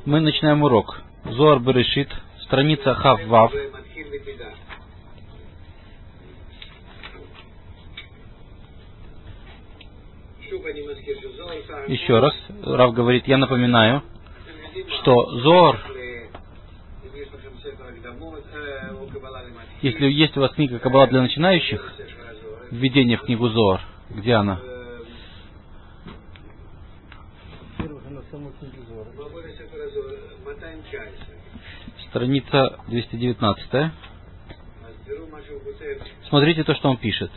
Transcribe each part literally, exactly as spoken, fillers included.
Мы начинаем урок. Зоар Берешит, страница Хав Вав. Еще раз, Рав говорит, я напоминаю, что Зоар, если есть у вас книга Каббала для начинающих, введение в книгу Зоар, где она? Страница двести девятнадцать. Смотрите то, что он пишет.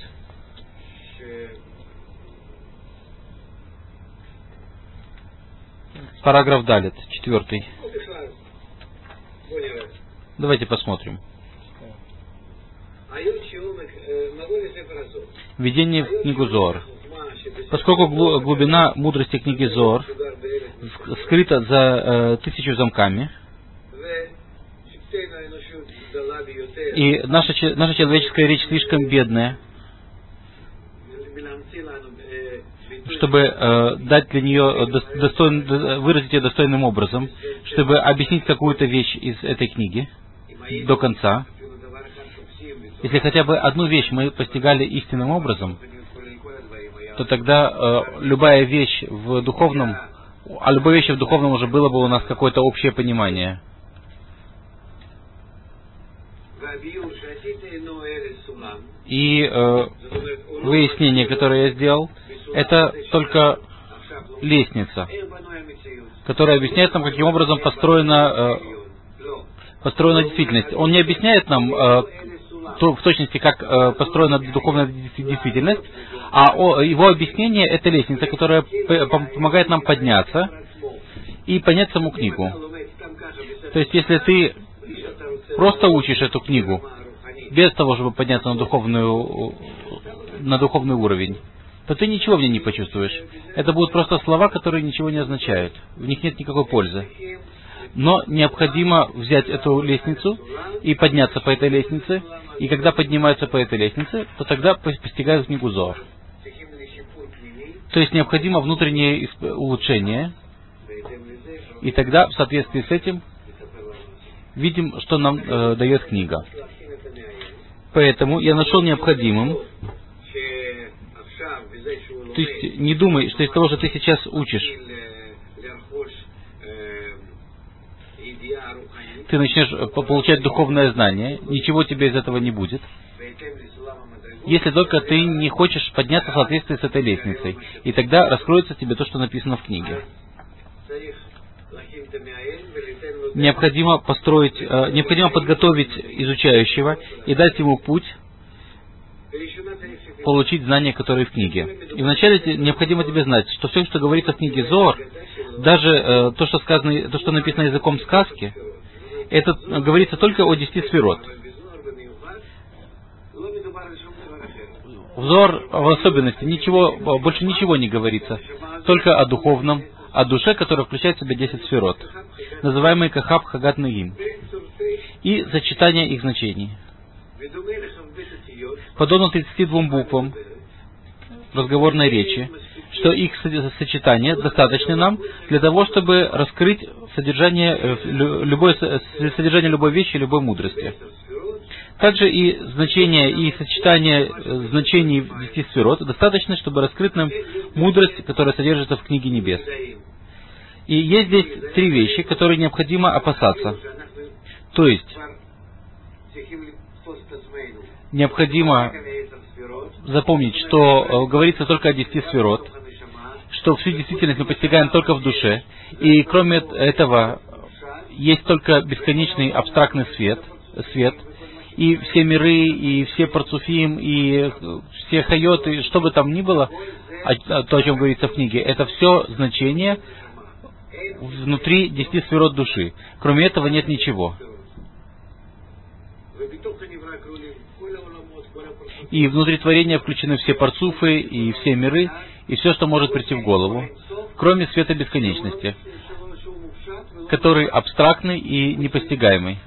Параграф Далит, четвертый. Давайте посмотрим. Введение в книгу Зоар. Поскольку глубина мудрости книги Зоар скрыта за э, тысячу замками, и наша, наша человеческая речь слишком бедная, чтобы э, дать для нее достоин, выразить ее достойным образом, чтобы объяснить какую-то вещь из этой книги до конца. Если хотя бы одну вещь мы постигали истинным образом, то тогда э, любая вещь в духовном, а любой вещи в духовном уже было бы у нас какое-то общее понимание. И э, выяснение, которое я сделал, это только лестница, которая объясняет нам, каким образом построена, э, построена действительность. Он не объясняет нам э, то, в точности, как э, построена духовная действительность, а о, его объяснение — это лестница, которая помогает нам подняться и понять саму книгу. То есть, если ты просто учишь эту книгу, без того, чтобы подняться на, духовную, на духовный уровень, то ты ничего в ней не почувствуешь. Это будут просто слова, которые ничего не означают. В них нет никакой пользы. Но необходимо взять эту лестницу и подняться по этой лестнице. И когда поднимаются по этой лестнице, то тогда постигают книгу Зоар. То есть необходимо внутреннее улучшение. И тогда, в соответствии с этим, видим, что нам э, дает книга. Поэтому я нашел необходимым, то есть не думай, что из того, что ты сейчас учишь, ты начнешь получать духовное знание, ничего тебе из этого не будет, если только ты не хочешь подняться в соответствии с этой лестницей. И тогда раскроется тебе то, что написано в книге. Необходимо построить, э, необходимо подготовить изучающего и дать ему путь получить знания, которые в книге. И вначале необходимо тебе знать, что все, что говорится в книге Зоар, даже э, то, что сказано, то, что написано языком сказки, это говорится только о десяти сферот. В Зоар в особенности ничего, больше ничего не говорится, только о духовном, о душе, которая включает в себя десять сферот, называемые Кахаб, Хагат, Наим, и зачитание их значений. Подобно тридцати двум буквам разговорной речи, что их сочетание достаточно нам для того, чтобы раскрыть содержание любой, содержание любой вещи, любой мудрости. Также и значение и сочетание значений десяти сферот достаточно, чтобы раскрыть нам мудрость, которая содержится в книге небес. И есть здесь три вещи, которые необходимо опасаться. То есть, необходимо запомнить, что говорится только о десяти сферот, что всю действительность мы постигаем только в душе, и кроме этого есть только бесконечный абстрактный свет, свет, и все миры, и все парцуфим, и все хайоты, что бы там ни было, то, о чем говорится в книге, это все значение внутри десяти сферот души. Кроме этого нет ничего. И внутри творения включены все парцуфы, и все миры, и все, что может прийти в голову, кроме света бесконечности, который абстрактный и непостигаемый.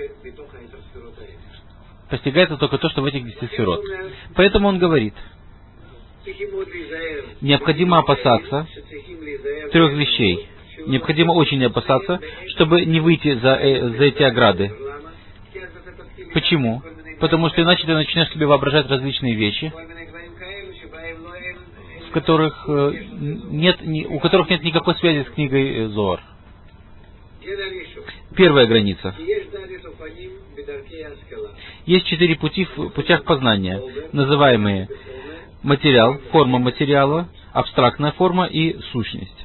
Постигается только то, что в этих десяти сферот. Поэтому он говорит, необходимо опасаться трех вещей. Необходимо очень опасаться, чтобы не выйти за, э, за эти ограды. Почему? Потому что иначе ты начнешь себе воображать различные вещи, в которых э, нет, ни, у которых нет никакой связи с книгой Зоар. Первая граница. Есть четыре пути в путях познания, называемые материал, форма материала, абстрактная форма и сущность.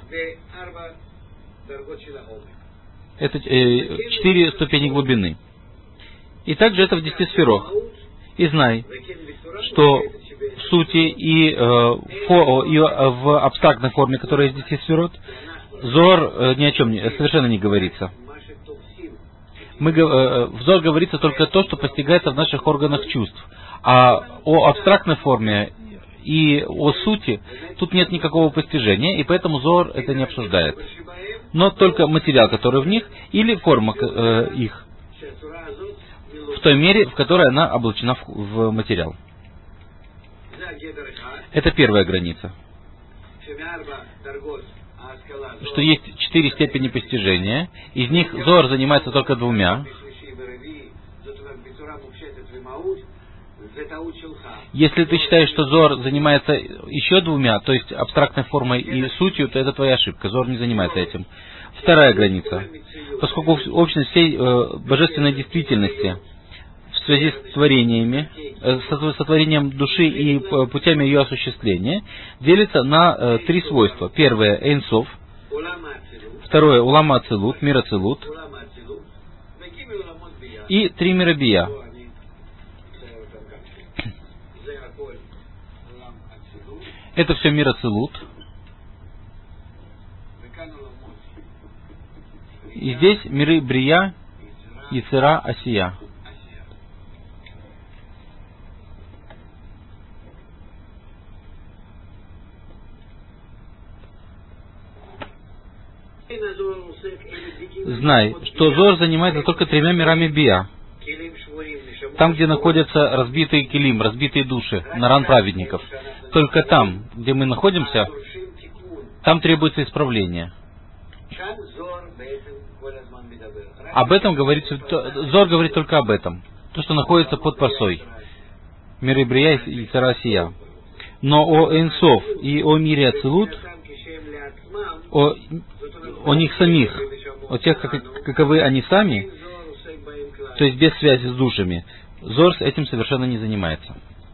Это э, четыре ступени глубины. И также это в десяти сферах. И знай, что в сути и, э, фо, и в абстрактной форме, которая из десяти сферот, Зоар э, ни о чем не, совершенно не говорится. Мы, э, в Зоар говорится только то, что постигается в наших органах чувств. А о абстрактной форме и о сути тут нет никакого постижения, и поэтому Зоар это не обсуждает. Но только материал, который в них, или форма э, их, в той мере, в которой она облачена в, в материал. Это первая граница. Что есть четыре степени постижения, из них Зоар занимается только двумя. Если ты считаешь, что Зоар занимается еще двумя, то есть абстрактной формой и сутью, то это твоя ошибка. Зоар не занимается этим. Вторая граница. Поскольку общность всей э, божественной действительности в связи с творениями, э, с сотворением души и путями ее осуществления, делится на э, три свойства. Первое — Эйн Соф. Второе — Улам Ацилут, мир Ацилут. И три мира Бия. Это все мир Ацилут. И здесь миры Брия, Ецера, Асия. Знай, что Зоар занимается только тремя мирами Бия. Там, где находятся разбитые килим, разбитые души, наран праведников. Только там, где мы находимся, там требуется исправление. Об этом говорится, Зоар говорит только об этом. То, что находится под парсой. Миры Брия и Ецера, Асия. Но о Эйн Соф и о мире Ацилут, о, о них самих, о тех, как, каковы они сами, то есть без связи с душами, Зоар с этим совершенно не занимается.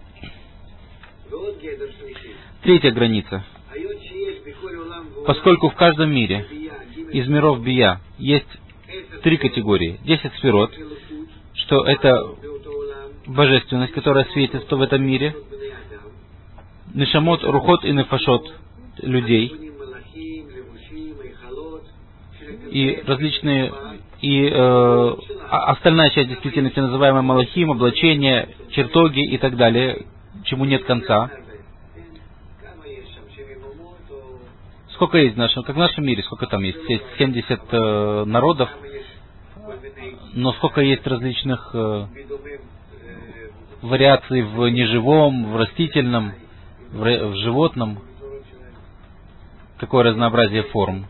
Третья граница. Поскольку в каждом мире из миров Бия есть три категории. Десять сферот, что это божественность, которая светит в этом мире. Нешамот, рухот и нефашот людей. И различные, и э, остальная часть действительности, называемая малахим, облачение, чертоги и так далее, чему нет конца. Сколько есть в нашем, как в нашем мире, сколько там есть? Есть семьдесят э, народов, но сколько есть различных э, вариаций в неживом, в растительном, в, в животном. Какое разнообразие форм.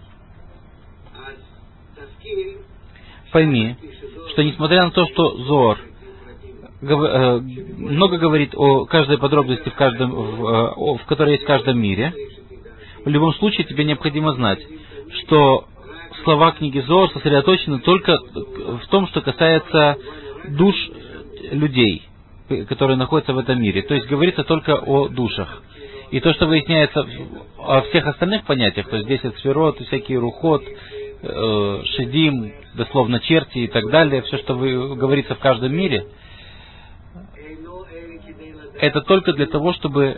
Пойми, что несмотря на то, что Зоар э, много говорит о каждой подробности, в, каждом, в, э, в которой есть в каждом мире, в любом случае тебе необходимо знать, что слова книги Зоар сосредоточены только в том, что касается душ людей, которые находятся в этом мире. То есть говорится только о душах. И то, что выясняется о всех остальных понятиях, то есть десять сферот, всякий рухот, э, шедим, дословно черти и так далее, все, что вы, говорится в каждом мире, это только для того, чтобы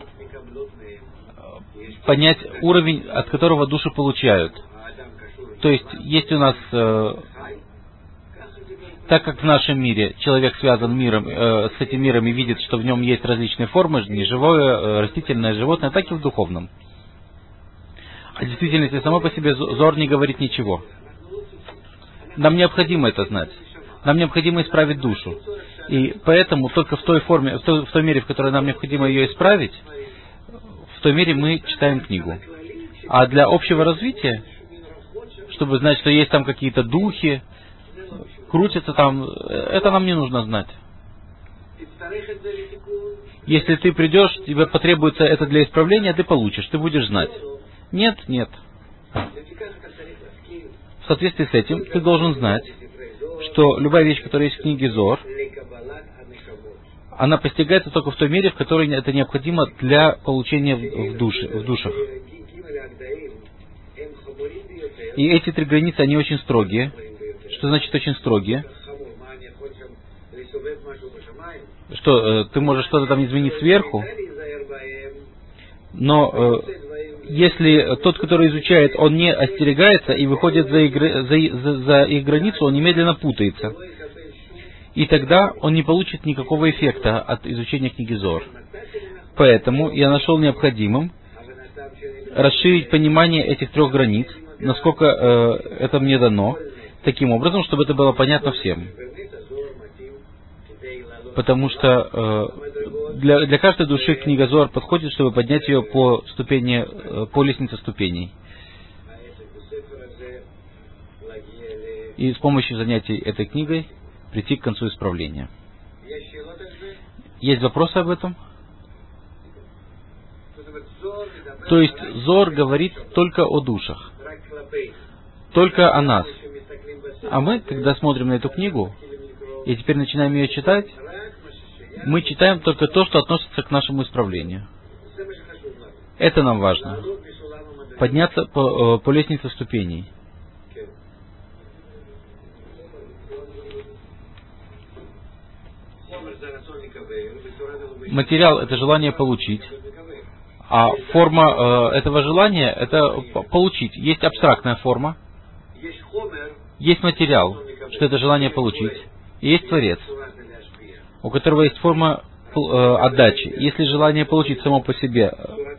понять уровень, от которого души получают. То есть, есть у нас, э, так как в нашем мире человек связан миром, э, с этим миром и видит, что в нем есть различные формы, неживое, э, растительное, животное, так и в духовном. О действительности само по себе Зоар не говорит ничего. Нам необходимо это знать. Нам необходимо исправить душу. И поэтому только в той форме, в той, в той мере, в которой нам необходимо ее исправить, в той мере мы читаем книгу. А для общего развития чтобы знать, что есть там какие-то духи, крутятся там. Это нам не нужно знать. Если ты придешь, тебе потребуется это для исправления, ты получишь, ты будешь знать. Нет, нет. В соответствии с этим ты должен знать, что любая вещь, которая есть в книге Зоар, она постигается только в той мере, в которой это необходимо для получения в, душе, в душах. И эти три границы, они очень строгие. Что значит очень строгие? Что, э, ты можешь что-то там изменить сверху, но э, если тот, который изучает, он не остерегается и выходит за, игры, за, за, за их границу, он немедленно путается. И тогда он не получит никакого эффекта от изучения книги Зоар. Поэтому я нашел необходимым расширить понимание этих трех границ, насколько э, это мне дано, таким образом, чтобы это было понятно всем. Потому что э, для, для каждой души книга Зоар подходит, чтобы поднять ее по ступени, э, по лестнице ступеней. И с помощью занятий этой книгой прийти к концу исправления. Есть вопросы об этом? То есть Зоар говорит только о душах, только о нас. А мы, когда смотрим на эту книгу, и теперь начинаем ее читать, мы читаем только то, что относится к нашему исправлению. Это нам важно. Подняться по, по лестнице ступеней. Материал — это желание получить. А форма э, этого желания — это получить. Есть абстрактная форма. Есть материал, что это желание получить. И есть Творец, у которого есть форма э, отдачи. Если желание получить само по себе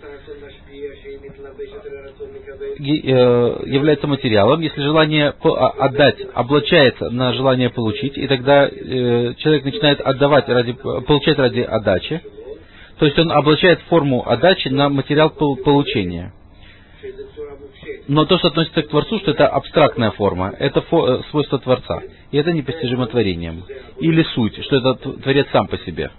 э, является материалом, если желание отдать облачается на желание получить, и тогда э, человек начинает отдавать ради, получать ради отдачи, то есть он облачает форму отдачи на материал получения. Но то, что относится к Творцу, что это абстрактная форма, это фо, свойство Творца. И это непостижимо творением. Или суть, что это Творец сам по себе.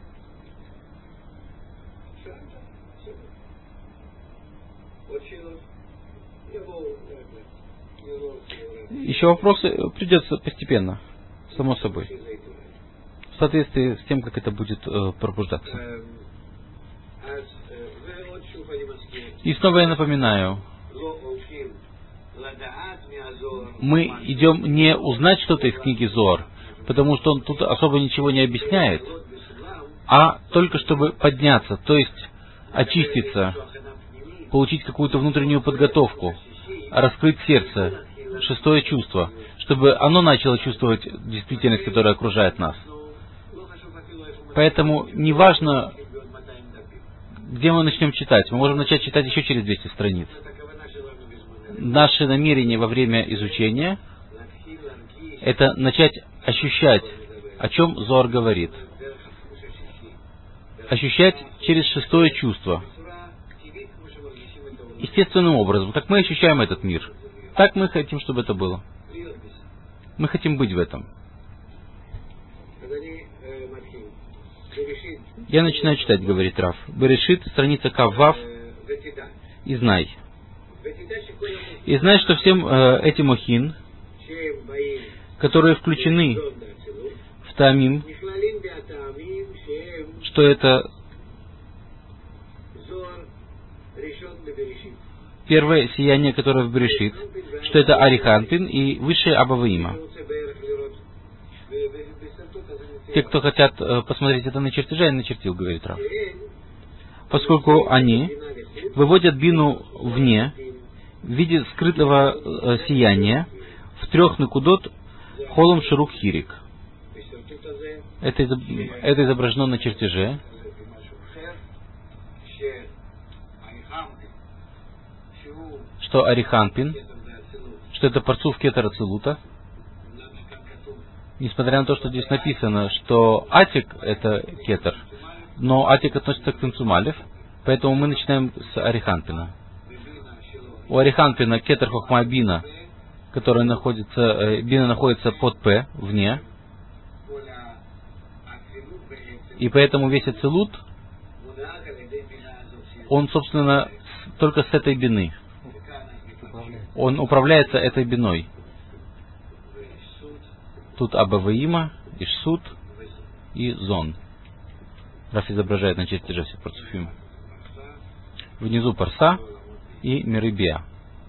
Еще вопросы придется постепенно, само собой. В соответствии с тем, как это будет э, пробуждаться. И снова я напоминаю, мы идем не узнать что-то из книги Зоар, потому что он тут особо ничего не объясняет, а только чтобы подняться, то есть очиститься, получить какую-то внутреннюю подготовку, раскрыть сердце, шестое чувство, чтобы оно начало чувствовать действительность, которая окружает нас. Поэтому неважно, где мы начнем читать, мы можем начать читать еще через двести страниц. Наше намерение во время изучения — это начать ощущать, о чем Зоар говорит. Ощущать через шестое чувство. Естественным образом, как мы ощущаем этот мир, так мы хотим, чтобы это было. Мы хотим быть в этом. Я начинаю читать, говорит Рав. Берешит, страница Кав-Вав, и знай. И знай, что всем э, этим мохин, которые включены в Таамим, что это первое сияние, которое в Берешит, что это Ариханпин и высшее Абаваима. Те, кто хотят э, посмотреть это на чертеже, я начертил, говорит Рав. Поскольку они выводят бину вне, в виде скрытого э, сияния, в трех накудот холом ширук хирик. Это, изоб... это изображено на чертеже. Что Ариханпин, что это парцуф кетер ацилута. Несмотря на то, что здесь написано, что Атик это кетер, но Атик относится к Тенцумалев, поэтому мы начинаем с Ариханпина. У Ариханпина кетер хохма бина которая находится, бина находится под П, вне. И поэтому весь ацилут, он, собственно, только с этой бины. Он управляется этой биной. Тут Абаваима, Ишсут и Зон. Раф изображает на честь же всех парцуфим. Внизу Парса и Мерибия.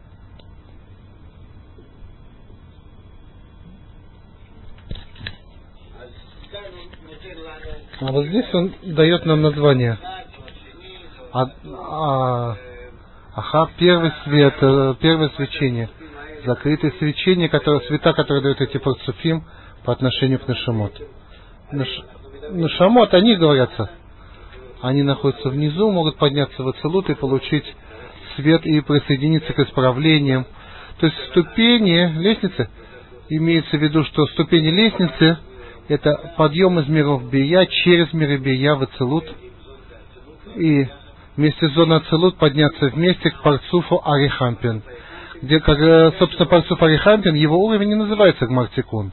А вот здесь он дает нам название. А, а, аха, первый свет, первое свечение. Закрытое свечение, которое, света, которые дают эти парцуфим по отношению к Нешамот. Неш, Нешамот, они говорятся, они находятся внизу, могут подняться в ацилут и получить свет и присоединиться к исправлениям. То есть ступени лестницы, имеется в виду, что ступени лестницы это подъем из миров Бия через миры Бия в ацилут. И вместе с зоной ацилут подняться вместе к парцуфу Арихампин. Где, как, собственно, парцуф Арихампин, его уровень не называется Гмартикун.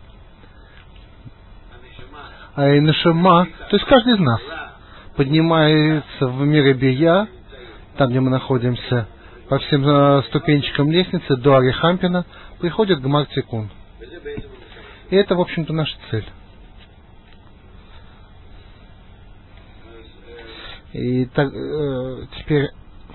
А и Нешама, то есть каждый из нас поднимается в мире Бия, там, где мы находимся, по всем э, ступенчикам лестницы до Арихампина, приходит Гмартикун. И это, в общем-то, наша цель. И так, э, теперь,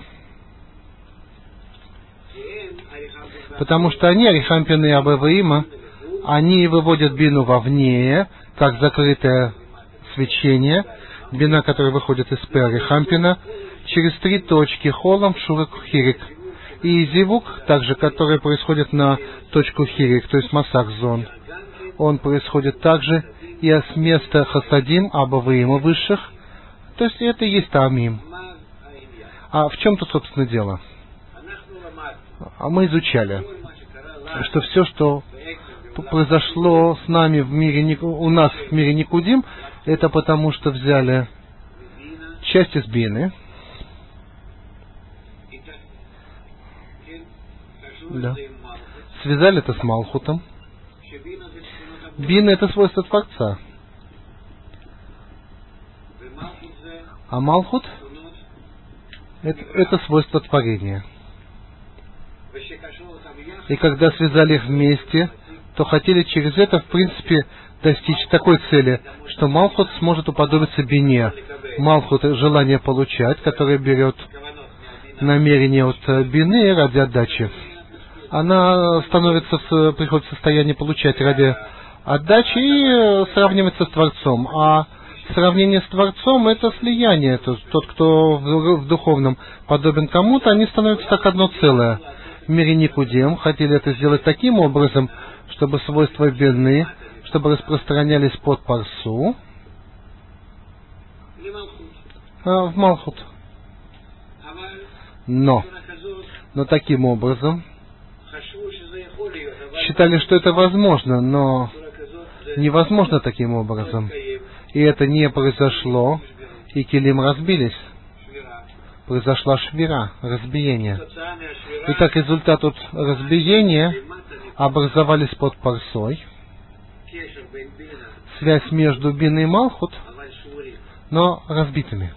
потому что они, Арихампин и Абаваима, они выводят бину вовне, как закрытое свечение, бина, которая выходит из П Арихампина, через три точки холом, шурик, хирик. И зивук, также, который происходит на точку хирик, то есть масак зон, он происходит также и с места хасадим, Абаваима высших, то есть это и есть таамим. А в чем тут, собственно, дело? А мы изучали, что все, что произошло с нами в мире, у нас в мире Никудим, это потому, что взяли часть из бины, да, связали это с Малхутом. Бина это свойство Творца. А Малхут это, это свойство творения. И когда связали их вместе, то хотели через это, в принципе, достичь такой цели, что Малхут сможет уподобиться бине. Малхут — желание получать, которое берет намерение от бины ради отдачи. Она становится, приходит в состояние получать ради отдачи и сравнивается с Творцом. А сравнение с Творцом — это слияние. То есть тот, кто в духовном подобен кому-то, они становятся как одно целое. В мире Никудим хотели это сделать таким образом, чтобы свойства бины, чтобы распространялись под Парсу а, в Малхут. Но, но таким образом считали, что это возможно, но невозможно таким образом. И это не произошло, и килим разбились. Произошла швира, разбиение. И как результат от разбиения образовались под Парсой связь между биной и Малхут, но разбитыми.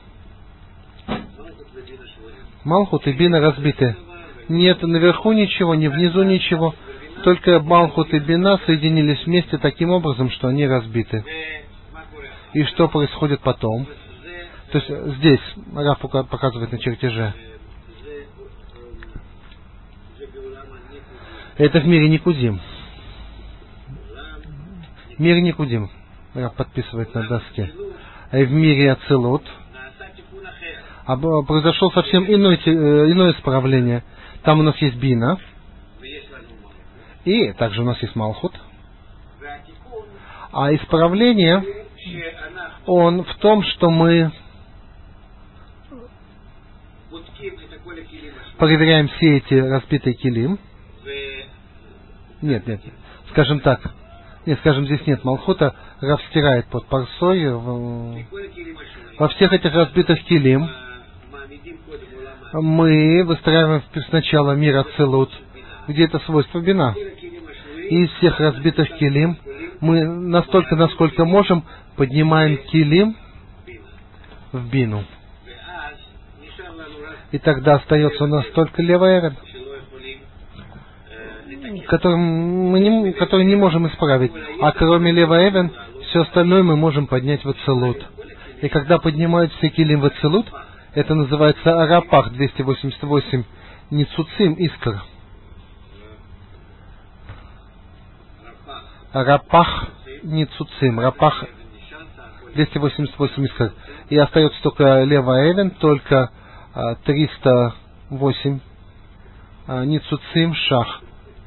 Малхут и бина разбиты. Нет наверху ничего, ни внизу ничего. Только Малхут и бина соединились вместе таким образом, что они разбиты. И что происходит потом? То есть здесь Раф показывает на чертеже. Это в мире Никудим. Мир Никудим. Раф подписывает на доске. А в мире Ацилут произошло совсем иное, иное исправление. Там у нас есть бина. И также у нас есть Малхут. А исправление, он в том, что мы проверяем все эти разбитые килим. Нет, нет, скажем так. Нет, скажем, здесь нет Малхута. Рав стирает под Парсой. Во всех этих разбитых килим мы выстраиваем сначала мир Ацилут, где это свойство бина. И из всех разбитых килим мы настолько, насколько можем, поднимаем килим в бину. И тогда остается у нас только левый эвен, который мы не, который не можем исправить. А кроме левого эвен, все остальное мы можем поднять в ацелут. И когда поднимают все килим в ацелут, это называется арапах двести восемьдесят восемь, ницуцим искр. Рапах ницуцим, рапах двести восемьдесят восемь искр. И остается только левый эвен, только а, триста восемь а, ницуцим шах.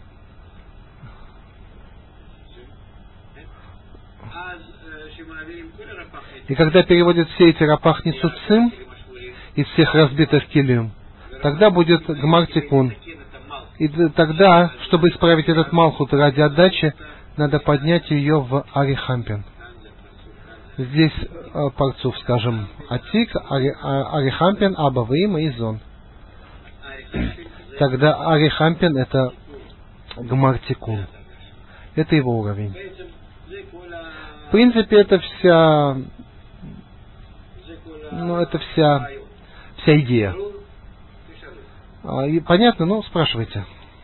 И когда переводят все эти рапах ницуцим из всех разбитых килим, тогда будет гмар тикун. И тогда, чтобы исправить этот малхут ради отдачи, надо поднять ее в арихампин. Здесь э, парцуф, скажем, атик, ари, а, арихампин, абаваим и зон. Тогда арихампин это гмар тикун. Это его уровень. В принципе, это вся, ну, это вся, вся идея. А, и понятно? Ну, спрашивайте.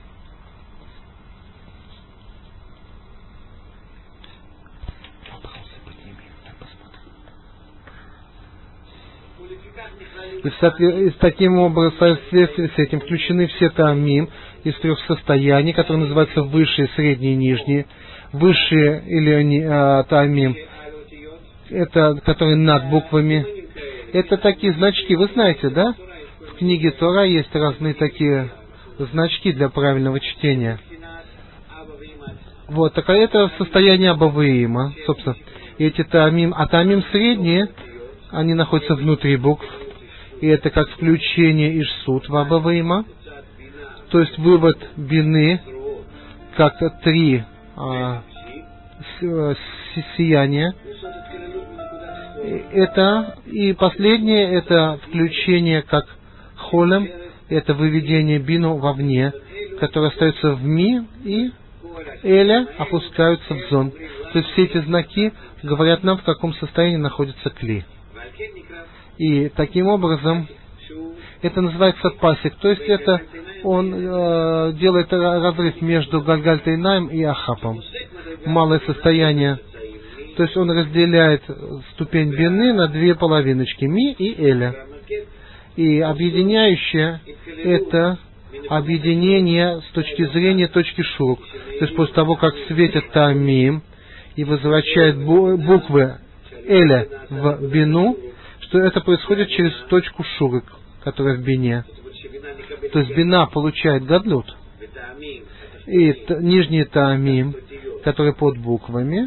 И, и таким образом, в соответствии с этим, включены все таамим из трех состояний, которые называются высшие, средние и нижние. Высшие или а, таамим, это которые над буквами. Это такие значки, вы знаете, да? В книге Тора есть разные такие значки для правильного чтения. Вот, так это состояние абаваима, собственно. И эти таамим, а таамим средние, они находятся внутри букв. И это как включение ишсут в абаваима. То есть вывод бины, как три а, сияния. Это, и последнее, это включение как холем, это выведение бину вовне, которое остается в ми, и эля опускаются в зон. То есть все эти знаки говорят нам, в каком состоянии находится кли. И таким образом, это называется пасик, то есть это он э, делает разрыв между Гальгальтейнаем и Ахапом. Малое состояние. То есть он разделяет ступень бины на две половиночки, ми и эля. И объединяющее это объединение с точки зрения точки шурук. То есть после того, как светит таамим и возвращает буквы эля в бину, что это происходит через точку шурик, которая в бине. То есть бина получает гадлут. И т- нижний таамим, который под буквами,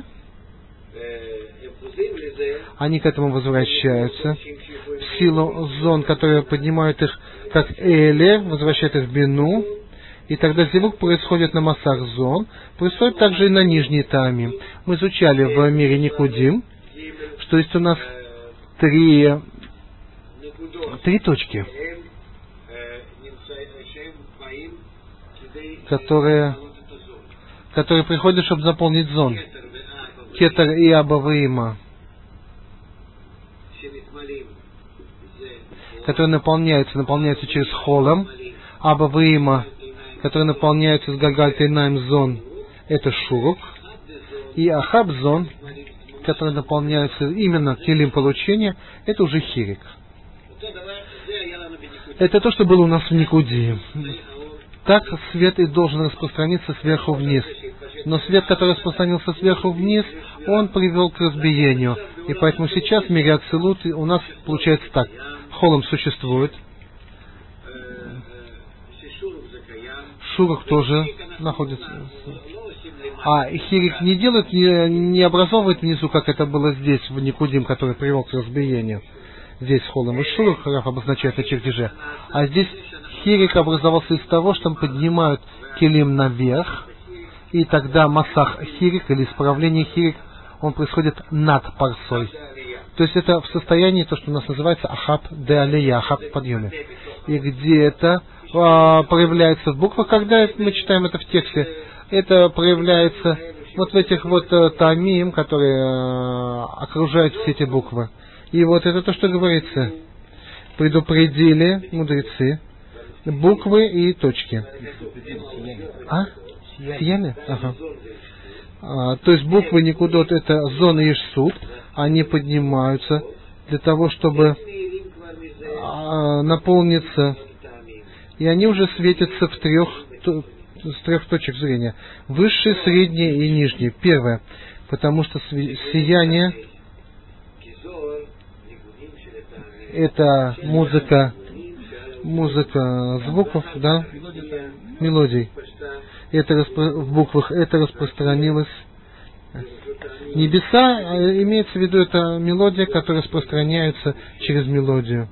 они к этому возвращаются. В силу зон, которые поднимают их как эле, возвращают их в бину. И тогда зивук происходит на массах зон. Происходит также и на нижний таамим. Мы изучали в мире Никудим, что есть у нас три, три точки, которые, которые приходят, чтобы заполнить зон. Кетер и абаваима, которые наполняются, наполняются через холом. Абаваима, которые наполняются с гальгальтейнаем зон, это шурук. И ахаб зон, которые наполняются именно килим получения, это уже хирик. Это то, что было у нас в Никудии. Так свет и должен распространиться сверху вниз. Но свет, который распространился сверху вниз, он привел к разбиению. И поэтому сейчас в мире Ацилут у нас получается так. Холом существует. Шурук тоже находится. А хирик не делает, не, не образовывает внизу, как это было здесь, в Никудим, который привел к разбиению. Здесь холом и шурук, Раф обозначает на чертеже. А здесь хирик образовался из того, что поднимают килим наверх, и тогда массах хирик, или исправление хирик, он происходит над парсой. То есть это в состоянии, то, что у нас называется ахаб де алия, ахаб в подъеме. И где это а, проявляется в буквах, когда мы читаем это в тексте, это проявляется вот в этих вот тамим, которые окружают все эти буквы. И вот это то, что говорится. Предупредили мудрецы буквы и точки. А? Сияние? Ага. А, то есть буквы Никудот — это зон и Ишсут, они поднимаются для того, чтобы а, наполниться, и они уже светятся в трех, то, с трех точек зрения. Высшее, среднее и нижнее. Первое, потому что сияние — это музыка, музыка звуков, да, мелодий. Это распро... в буквах это распространилось. Небеса, имеется в виду, это мелодия, которая распространяется через мелодию.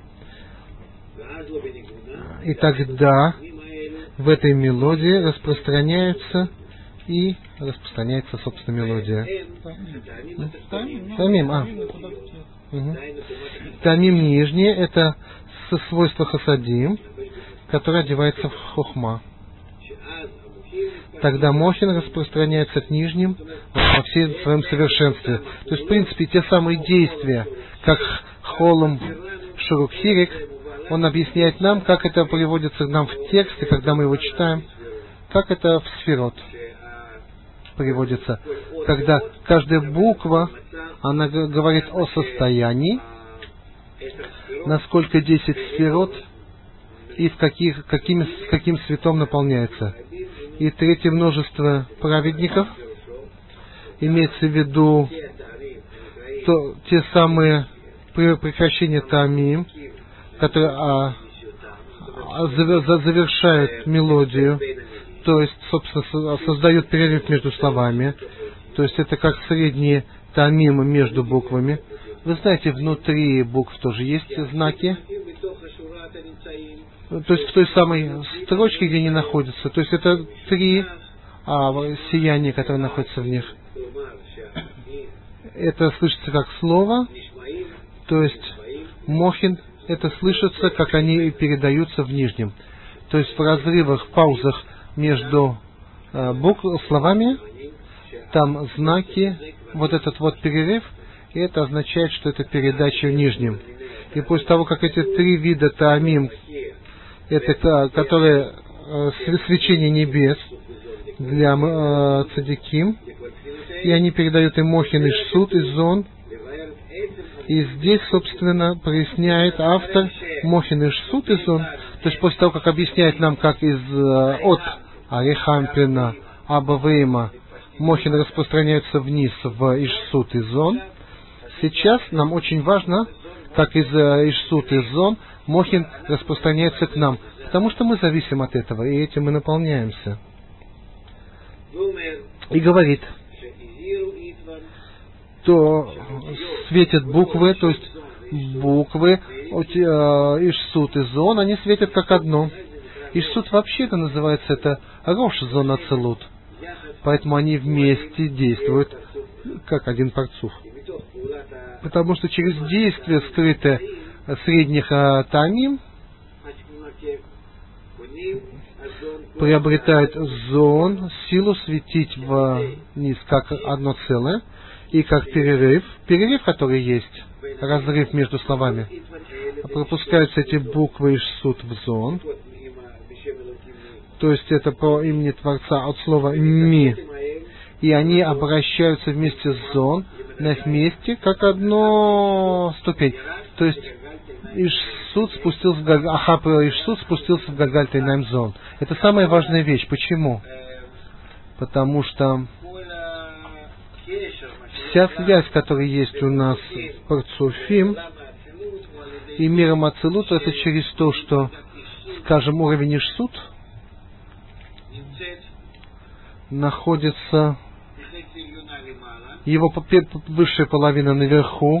И тогда в этой мелодии распространяется и распространяется, собственно, мелодия. Тамим, а. Угу. Тамим нижний — это свойство хасадим, которое одевается в хохма. Тогда мохин распространяется к нижним во всем своем совершенстве. То есть, в принципе, те самые действия, как холом шурукхирик, он объясняет нам, как это приводится к нам в тексте, когда мы его читаем, как это в сферот приводится. Когда каждая буква, она говорит о состоянии, насколько десять сферот и в каких, каким, каким светом наполняется. И третье, множество праведников, имеется в виду то, те самые прекращения тамим, которые а, а, завершают мелодию, то есть, собственно, создают перерыв между словами, то есть это как средние тамимы между буквами. Вы знаете, внутри букв тоже есть знаки, то есть в той самой строчке, где они находятся. То есть это три а, сияния, которые находятся в них. Это слышится как слово, то есть мохин, это слышится, как они передаются в нижнем. То есть в разрывах, в паузах между а, букв, словами, там знаки, вот этот вот перерыв, и это означает, что это передача в нижнем. И после того, как эти три вида таамим, это которые э, свечение небес для э, цадиким, и они передают им мохин и шсут, и зон. И здесь, собственно, проясняет автор мохин и шсут, и зон. То есть после того, как объясняет нам, как из э, от Арихампина, Абавейма, мохин распространяется вниз в Ишсут и зон, сейчас нам очень важно, как из э, Ишсут и зон, мохин распространяется к нам, потому что мы зависим от этого, и этим мы наполняемся. И говорит, то светят буквы, то есть буквы Ишсут и зон, они светят как одно. Ишсут вообще-то называется это Рош зон ацелут, поэтому они вместе действуют как один парцуф. Потому что через действие скрытое средних а, тамим приобретает зон, силу светить вниз как одно целое, и как перерыв, перерыв, который есть, разрыв между словами, пропускаются эти буквы Ишсут в зон, то есть это по имени Творца от слова ми, и они обращаются вместе с зон на их месте как одно ступень. То есть Ишсут спустился в Галгаль, Ахап Ишсут спустился в Галгаль Тайнайм зон. Это самая важная вещь. Почему? Потому что вся связь, которая есть у нас в Парцуфим и миром Ацилут, это через то, что, скажем, уровень Ишсут находится, его высшая половина наверху,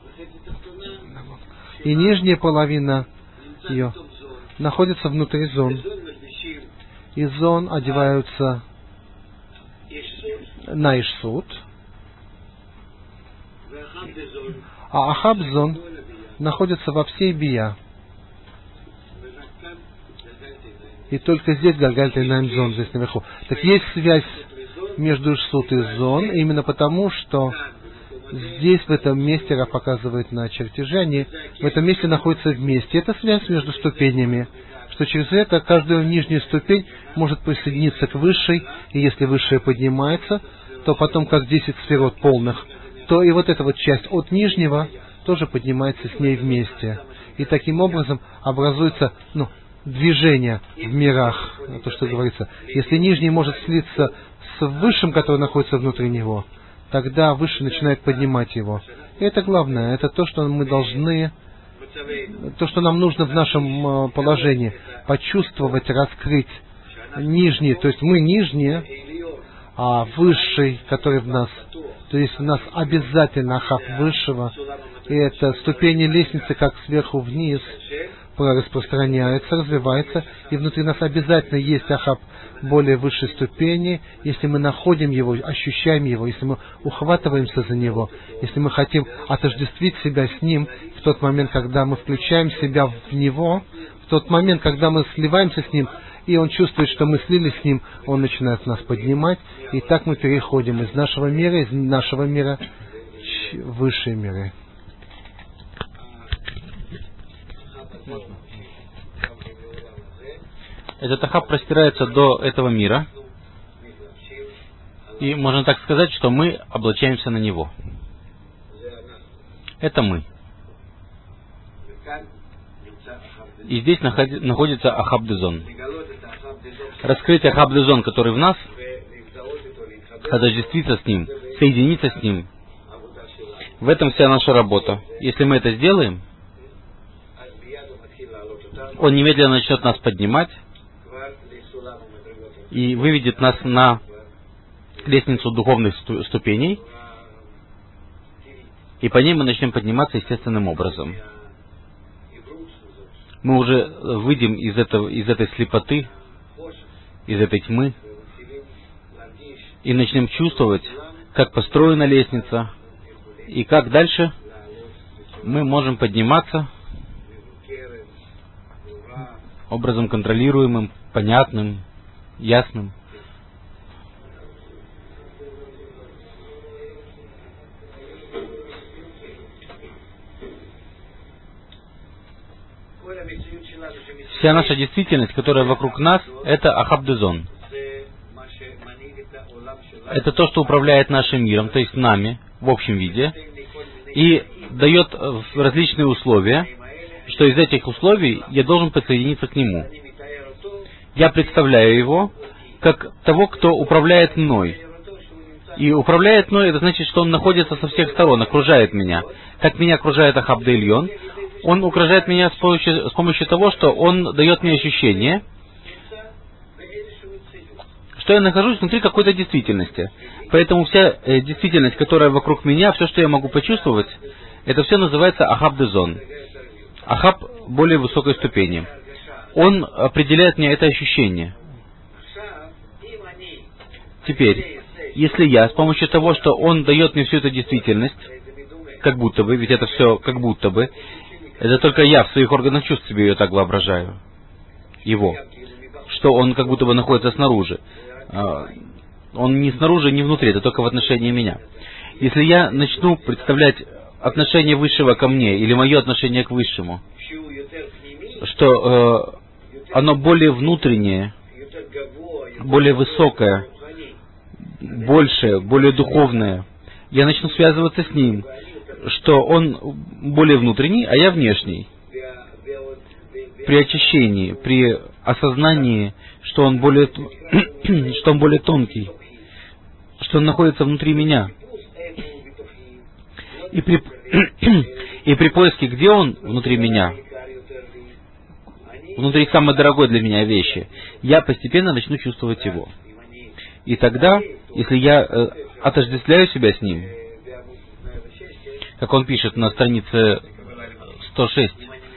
и нижняя половина ее находится внутри зон. И зон одеваются на Ишсут, а Ахаб зон находится во всей Бия. и только здесь Галгальта и Наймзон, здесь наверху. Так есть связь между Ишсут и Зон, именно потому, что здесь, в этом месте, Рав показывает на чертеже, они в этом месте находятся вместе. Это связь между ступенями, что через это каждая нижняя ступень может присоединиться к высшей, и если высшая поднимается, то потом как десять сферот полных, то и вот эта вот часть от нижнего тоже поднимается с ней вместе. И таким образом образуется, ну, движение в мирах, то, что говорится. Если нижний может слиться с высшим, который находится внутри него, тогда высший начинает поднимать его. И это главное, это то, что мы должны, то, что нам нужно в нашем положении, почувствовать, раскрыть нижний, то есть мы нижние, а высший, который в нас, то есть в нас обязательно ахав высшего, и это ступени лестницы, как сверху вниз, распространяется, развивается, и внутри нас обязательно есть ахав более высшей ступени, если мы находим его, ощущаем его, если мы ухватываемся за него, если мы хотим отождествить себя с ним в тот момент, когда мы включаем себя в него, в тот момент, когда мы сливаемся с ним, и он чувствует, что мы слились с ним, он начинает нас поднимать, и так мы переходим из нашего мира, из нашего мира в высшие миры. Этот ахав простирается до этого мира, и можно так сказать, что мы облачаемся на него. Это мы. И здесь находится ахав дезон. Раскрыть ахав дезон, который в нас, отождествиться с ним, соединиться с ним. В этом вся наша работа. Если мы это сделаем, он немедленно начнет нас поднимать и выведет нас на лестницу духовных ступеней, и по ней мы начнем подниматься естественным образом. Мы уже выйдем из, этого, из этой слепоты, из этой тьмы, и начнем чувствовать, как построена лестница, и как дальше мы можем подниматься образом контролируемым, понятным, ясным. Вся наша действительность, которая вокруг нас, это ахав дезон. Это то, что управляет нашим миром, то есть нами, в общем виде, и дает различные условия, что из этих условий я должен подсоединиться к нему. Я представляю его как того, кто управляет мной. И управляет мной, это значит, что он находится со всех сторон, окружает меня. Как меня окружает ахав де Ильон, он окружает меня с помощью, с помощью того, что он дает мне ощущение, что я нахожусь внутри какой-то действительности. Поэтому вся э, действительность, которая вокруг меня, все, что я могу почувствовать, это все называется ахав дезон. Ахав более высокой ступени. Он определяет мне это ощущение. Теперь, если я с помощью того, что он дает мне всю эту действительность, как будто бы, ведь это все как будто бы, это только я в своих органах чувств себе ее так воображаю, его, что он как будто бы находится снаружи. Он не снаружи, не внутри, это только в отношении меня. Если я начну представлять отношение Высшего ко мне, или мое отношение к Высшему, что э, оно более внутреннее, более высокое, большее, более духовное, я начну связываться с ним, что он более внутренний, а я внешний. При очищении, при осознании, что он более, что он более тонкий, что он находится внутри меня. И при, и при поиске, где он внутри меня, внутри самой дорогой для меня вещи, я постепенно начну чувствовать его. И тогда, если я э, отождествляю себя с ним, как он пишет на странице сто шесть,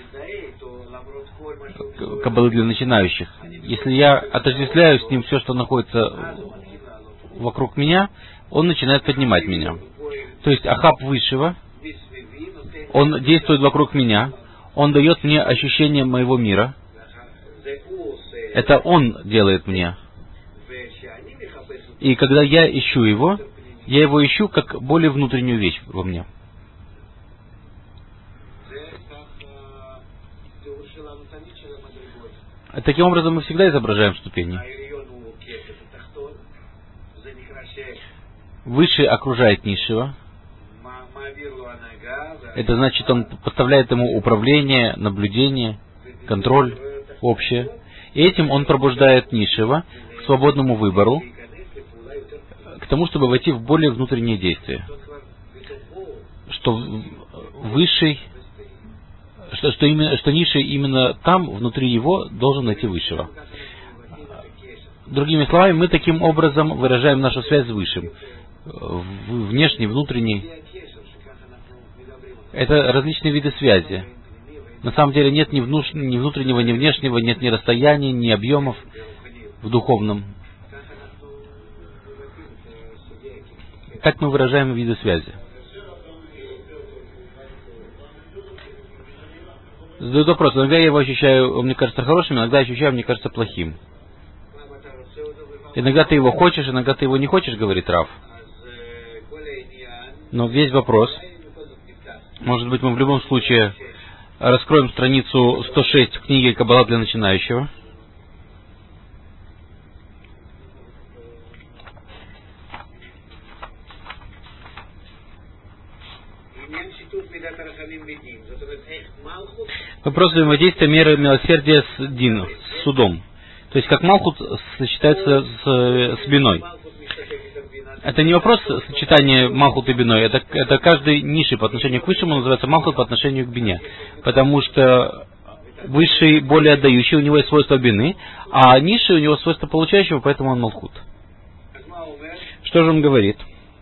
Каббалы для начинающих, если я отождествляю с ним все, что находится вокруг меня, он начинает поднимать меня. То есть ахав Высшего, он действует вокруг меня, он дает мне ощущение моего мира, Это Он делает мне. И когда я ищу Его, я Его ищу как более внутреннюю вещь во мне. Таким образом, мы всегда изображаем ступени. Высший окружает низшего. Это значит, он поставляет ему управление, наблюдение, контроль общее. И этим он пробуждает низшего к свободному выбору, к тому, чтобы войти в более внутренние действия. Что высший, что, что, именно, что низший именно там, внутри его, должен найти высшего. Другими словами, мы таким образом выражаем нашу связь с высшим. Внешний, внутренний. Это различные виды связи. На самом деле нет ни, внуш... ни внутреннего, ни внешнего, нет ни расстояний, ни объемов в духовном. Так мы выражаем виды связи. Задают вопрос. Иногда я его ощущаю, он мне кажется хорошим, иногда ощущаю, мне кажется плохим. Иногда ты его хочешь, иногда ты его не хочешь, говорит Рав. Но весь вопрос, может быть, мы в любом случае раскроем страницу сто шесть в книге «Каббала для начинающего». Вопрос взаимодействия меры милосердия с Дину, с судом. То есть, как Малхут сочетается с, с Биной. Это не вопрос сочетания Малхут и Биной, это, это каждый низший по отношению к высшему называется Малхут по отношению к Бине. Потому что высший более отдающий, у него есть свойство Бины, а низший у него свойство получающего, поэтому он Малхут. Что же он говорит?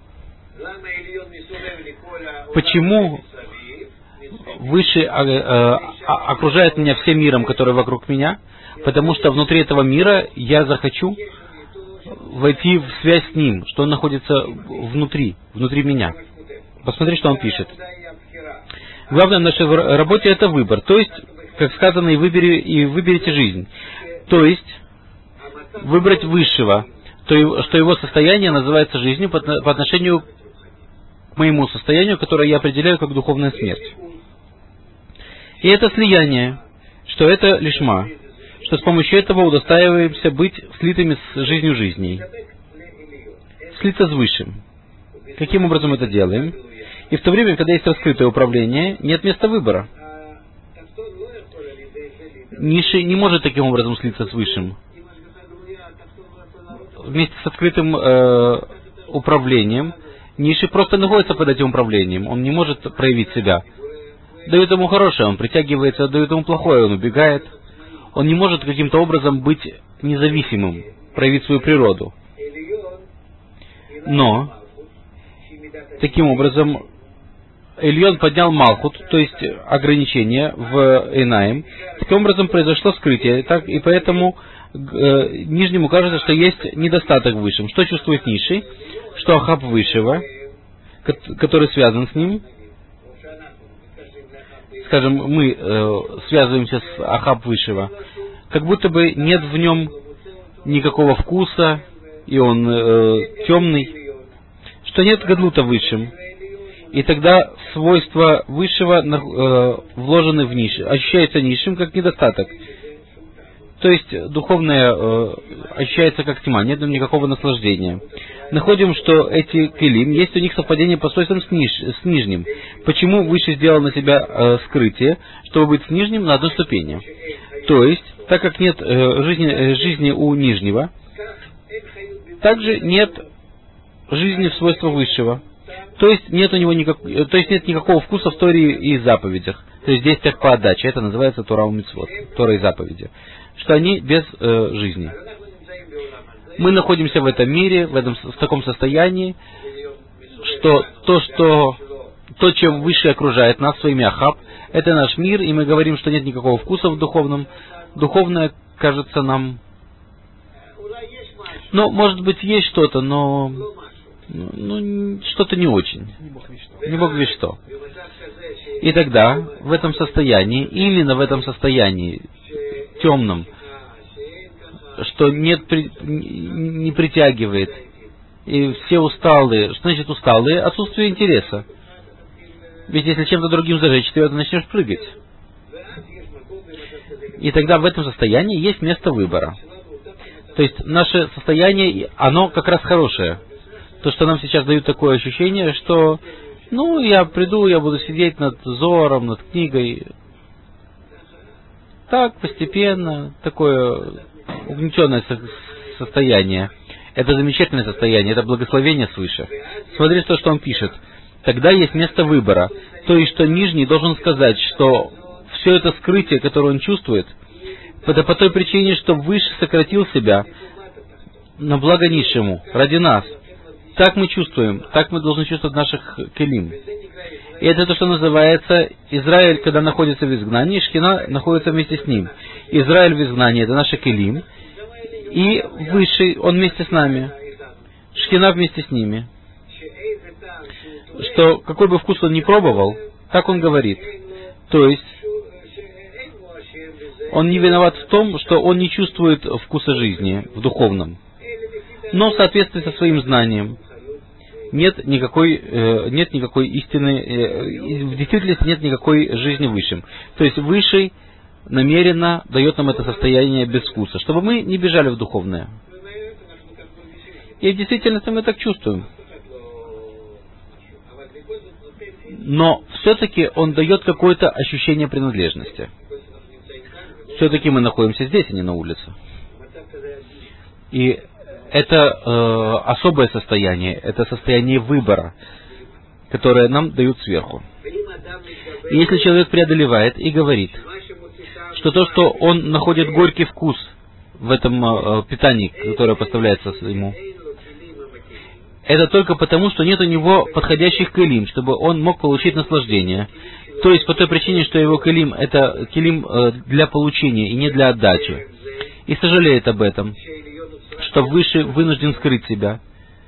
Почему Высший окружает меня всем миром, который вокруг меня? Потому что внутри этого мира я захочу войти в связь с Ним, что Он находится внутри, внутри меня. Посмотри, что Он пишет. Главное в нашей работе — это выбор. То есть, как сказано, и, выбери, и выберите жизнь. То есть, выбрать Высшего, то, что Его состояние называется жизнью по, по отношению к моему состоянию, которое я определяю как духовная смерть. И это слияние, что это лишма, что с помощью этого удостаиваемся быть слитыми с жизнью жизней. Слиться с Высшим. Каким образом это делаем? И в то время, когда есть раскрытое управление, нет места выбора. Низший не может таким образом слиться с Высшим. Вместе с открытым э, управлением, низший просто находится под этим управлением. Он не может проявить себя. Дают ему хорошее, он притягивается, дают ему плохое, он убегает. Он не может каким-то образом быть независимым, проявить свою природу. Но, таким образом, Эльон поднял Малхут, то есть ограничение в Эйнаим. Таким образом произошло скрытие, так, и поэтому э, нижнему кажется, что есть недостаток в высшем. Что чувствует низший? Что Ахаб высшего, который связан с ним. Скажем, мы э, связываемся с Ахаб высшего, как будто бы нет в нем никакого вкуса, и он э, темный, что нет гадлута высшим. И тогда свойства высшего э, вложены в низшее, ощущается низшим как недостаток. То есть духовное э, ощущается как тьма, нет никакого наслаждения. Находим, что эти келим, есть у них совпадение по свойствам с, ниж, с нижним. Почему выше сделал на себя э, скрытие, чтобы быть с нижним на одной ступени? То есть, так как нет э, жизни, э, жизни у нижнего, также нет жизни в свойствах высшего. То есть нет у него никак, то есть нет никакого вкуса в Торе и заповедях. То есть действиях по отдаче. Это называется Тора у мицвот, Тора и заповеди. Что они без э, жизни. Мы находимся в этом мире, в, этом, в таком состоянии, что то, что то, чем Высший окружает нас своими Ахаб, это наш мир, и мы говорим, что нет никакого вкуса в духовном. Духовное кажется нам... Ну, может быть, есть что-то, но... Ну, что-то не очень. Не бог весть что. И тогда, в этом состоянии, именно в этом состоянии, темном, что нет, не притягивает, и все усталые. Что значит усталые? Отсутствие интереса. Ведь если чем-то другим зажечь, ты начнешь прыгать. И тогда в этом состоянии есть место выбора. То есть наше состояние, оно как раз хорошее. То, что нам сейчас дают такое ощущение, что, ну, я приду, я буду сидеть над Зором, над книгой. Так, постепенно, такое угнетенное состояние. Это замечательное состояние, это благословение свыше. Смотрите то, что он пишет. Тогда есть место выбора. То есть, что нижний должен сказать, что все это скрытие, которое он чувствует, это по той причине, что выше сократил себя на благо низшему, ради нас. Так мы чувствуем, так мы должны чувствовать наших келим. И это то, что называется Израиль, когда находится в изгнании, Шхина находится вместе с ним. Израиль в изгнании — это наши келим, и Высший, он вместе с нами. Шхина вместе с ними. Что какой бы вкус он ни пробовал, так он говорит. То есть, он не виноват в том, что он не чувствует вкуса жизни в духовном. Но в соответствии со своим знанием нет никакой, э, нет никакой истины, э, в действительности нет никакой жизни высшим. То есть Высший намеренно дает нам это состояние без вкуса, чтобы мы не бежали в духовное. И в действительности мы так чувствуем. Но все-таки он дает какое-то ощущение принадлежности. Все-таки мы находимся здесь, а не на улице. И это э, особое состояние, это состояние выбора, которое нам дают сверху. И если человек преодолевает и говорит, что то, что он находит горький вкус в этом э, питании, которое поставляется ему, это только потому, что нет у него подходящих келим, чтобы он мог получить наслаждение. То есть по той причине, что его келим — это келим э, для получения и не для отдачи. И сожалеет об этом, что Высший вынужден скрыть себя.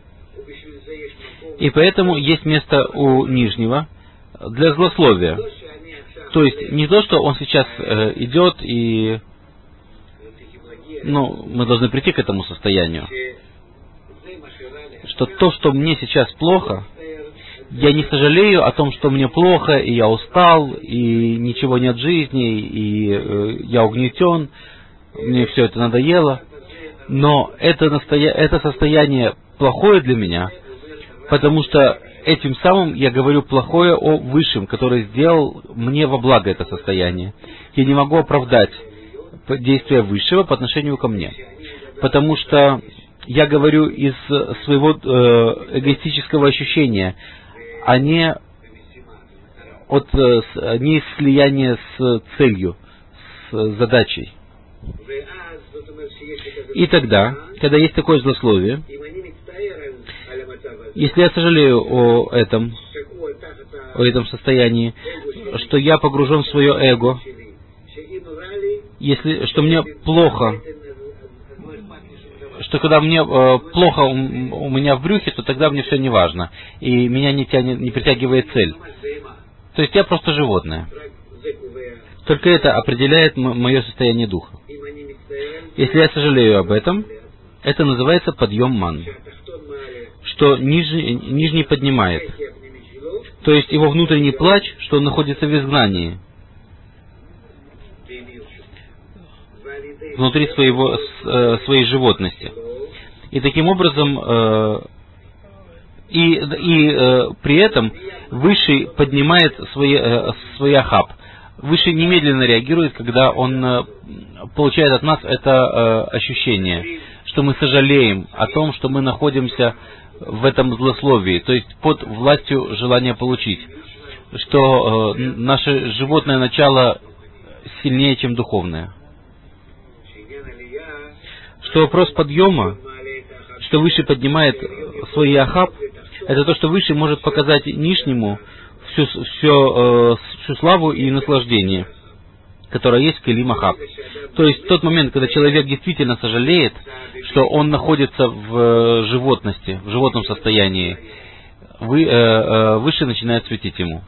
И поэтому есть место у Нижнего для злословия. То есть не то, что он сейчас э, идет и... Ну, мы должны прийти к этому состоянию. Что то, что мне сейчас плохо, я не сожалею о том, что мне плохо, и я устал, и ничего нет в жизни, и э, я угнетен, мне все это надоело. Но это, настоя... это состояние плохое для меня, потому что этим самым я говорю плохое о Высшем, который сделал мне во благо это состояние. Я не могу оправдать действия Высшего по отношению ко мне, потому что я говорю из своего э, эгоистического ощущения, а не от э, не из слияния с целью, с задачей. И тогда, когда есть такое злословие, если я сожалею о этом, о этом состоянии, что я погружен в свое эго, если, что мне плохо, что когда мне э, плохо у, у меня в брюхе, то тогда мне все не важно, и меня не, тянет, не притягивает цель. То есть я просто животное. Только это определяет мое состояние духа. Если я сожалею об этом, это называется подъем ман, что нижний, нижний поднимает. То есть его внутренний плач, что он находится в изгнании, внутри своего, своей животности. И таким образом, и, и при этом Высший поднимает свои, свой ахаб. Высший немедленно реагирует, когда он получает от нас это ощущение, что мы сожалеем о том, что мы находимся в этом злословии, то есть под властью желания получить, что наше животное начало сильнее, чем духовное. Что вопрос подъема, что Высший поднимает свой ахаб, это то, что Высший может показать нижнему всю, всю, всю славу и наслаждение, которое есть в келим ахаб. То есть в тот момент, когда человек действительно сожалеет, что он находится в животности, в животном состоянии, вы, э, э, Высший начинает светить ему.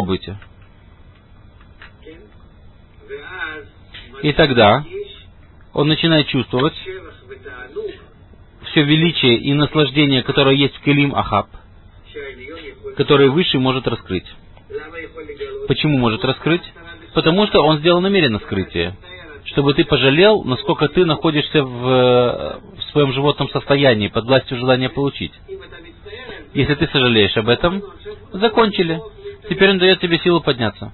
Попробуйте. И тогда он начинает чувствовать все величие и наслаждение, которое есть в Келим Ахаб, которое Высший может раскрыть. Почему может раскрыть? Потому что он сделал намеренно скрытие, чтобы ты пожалел, насколько ты находишься в, в своем животном состоянии, под властью желания получить. Если ты сожалеешь об этом, закончили. Теперь он дает тебе силу подняться.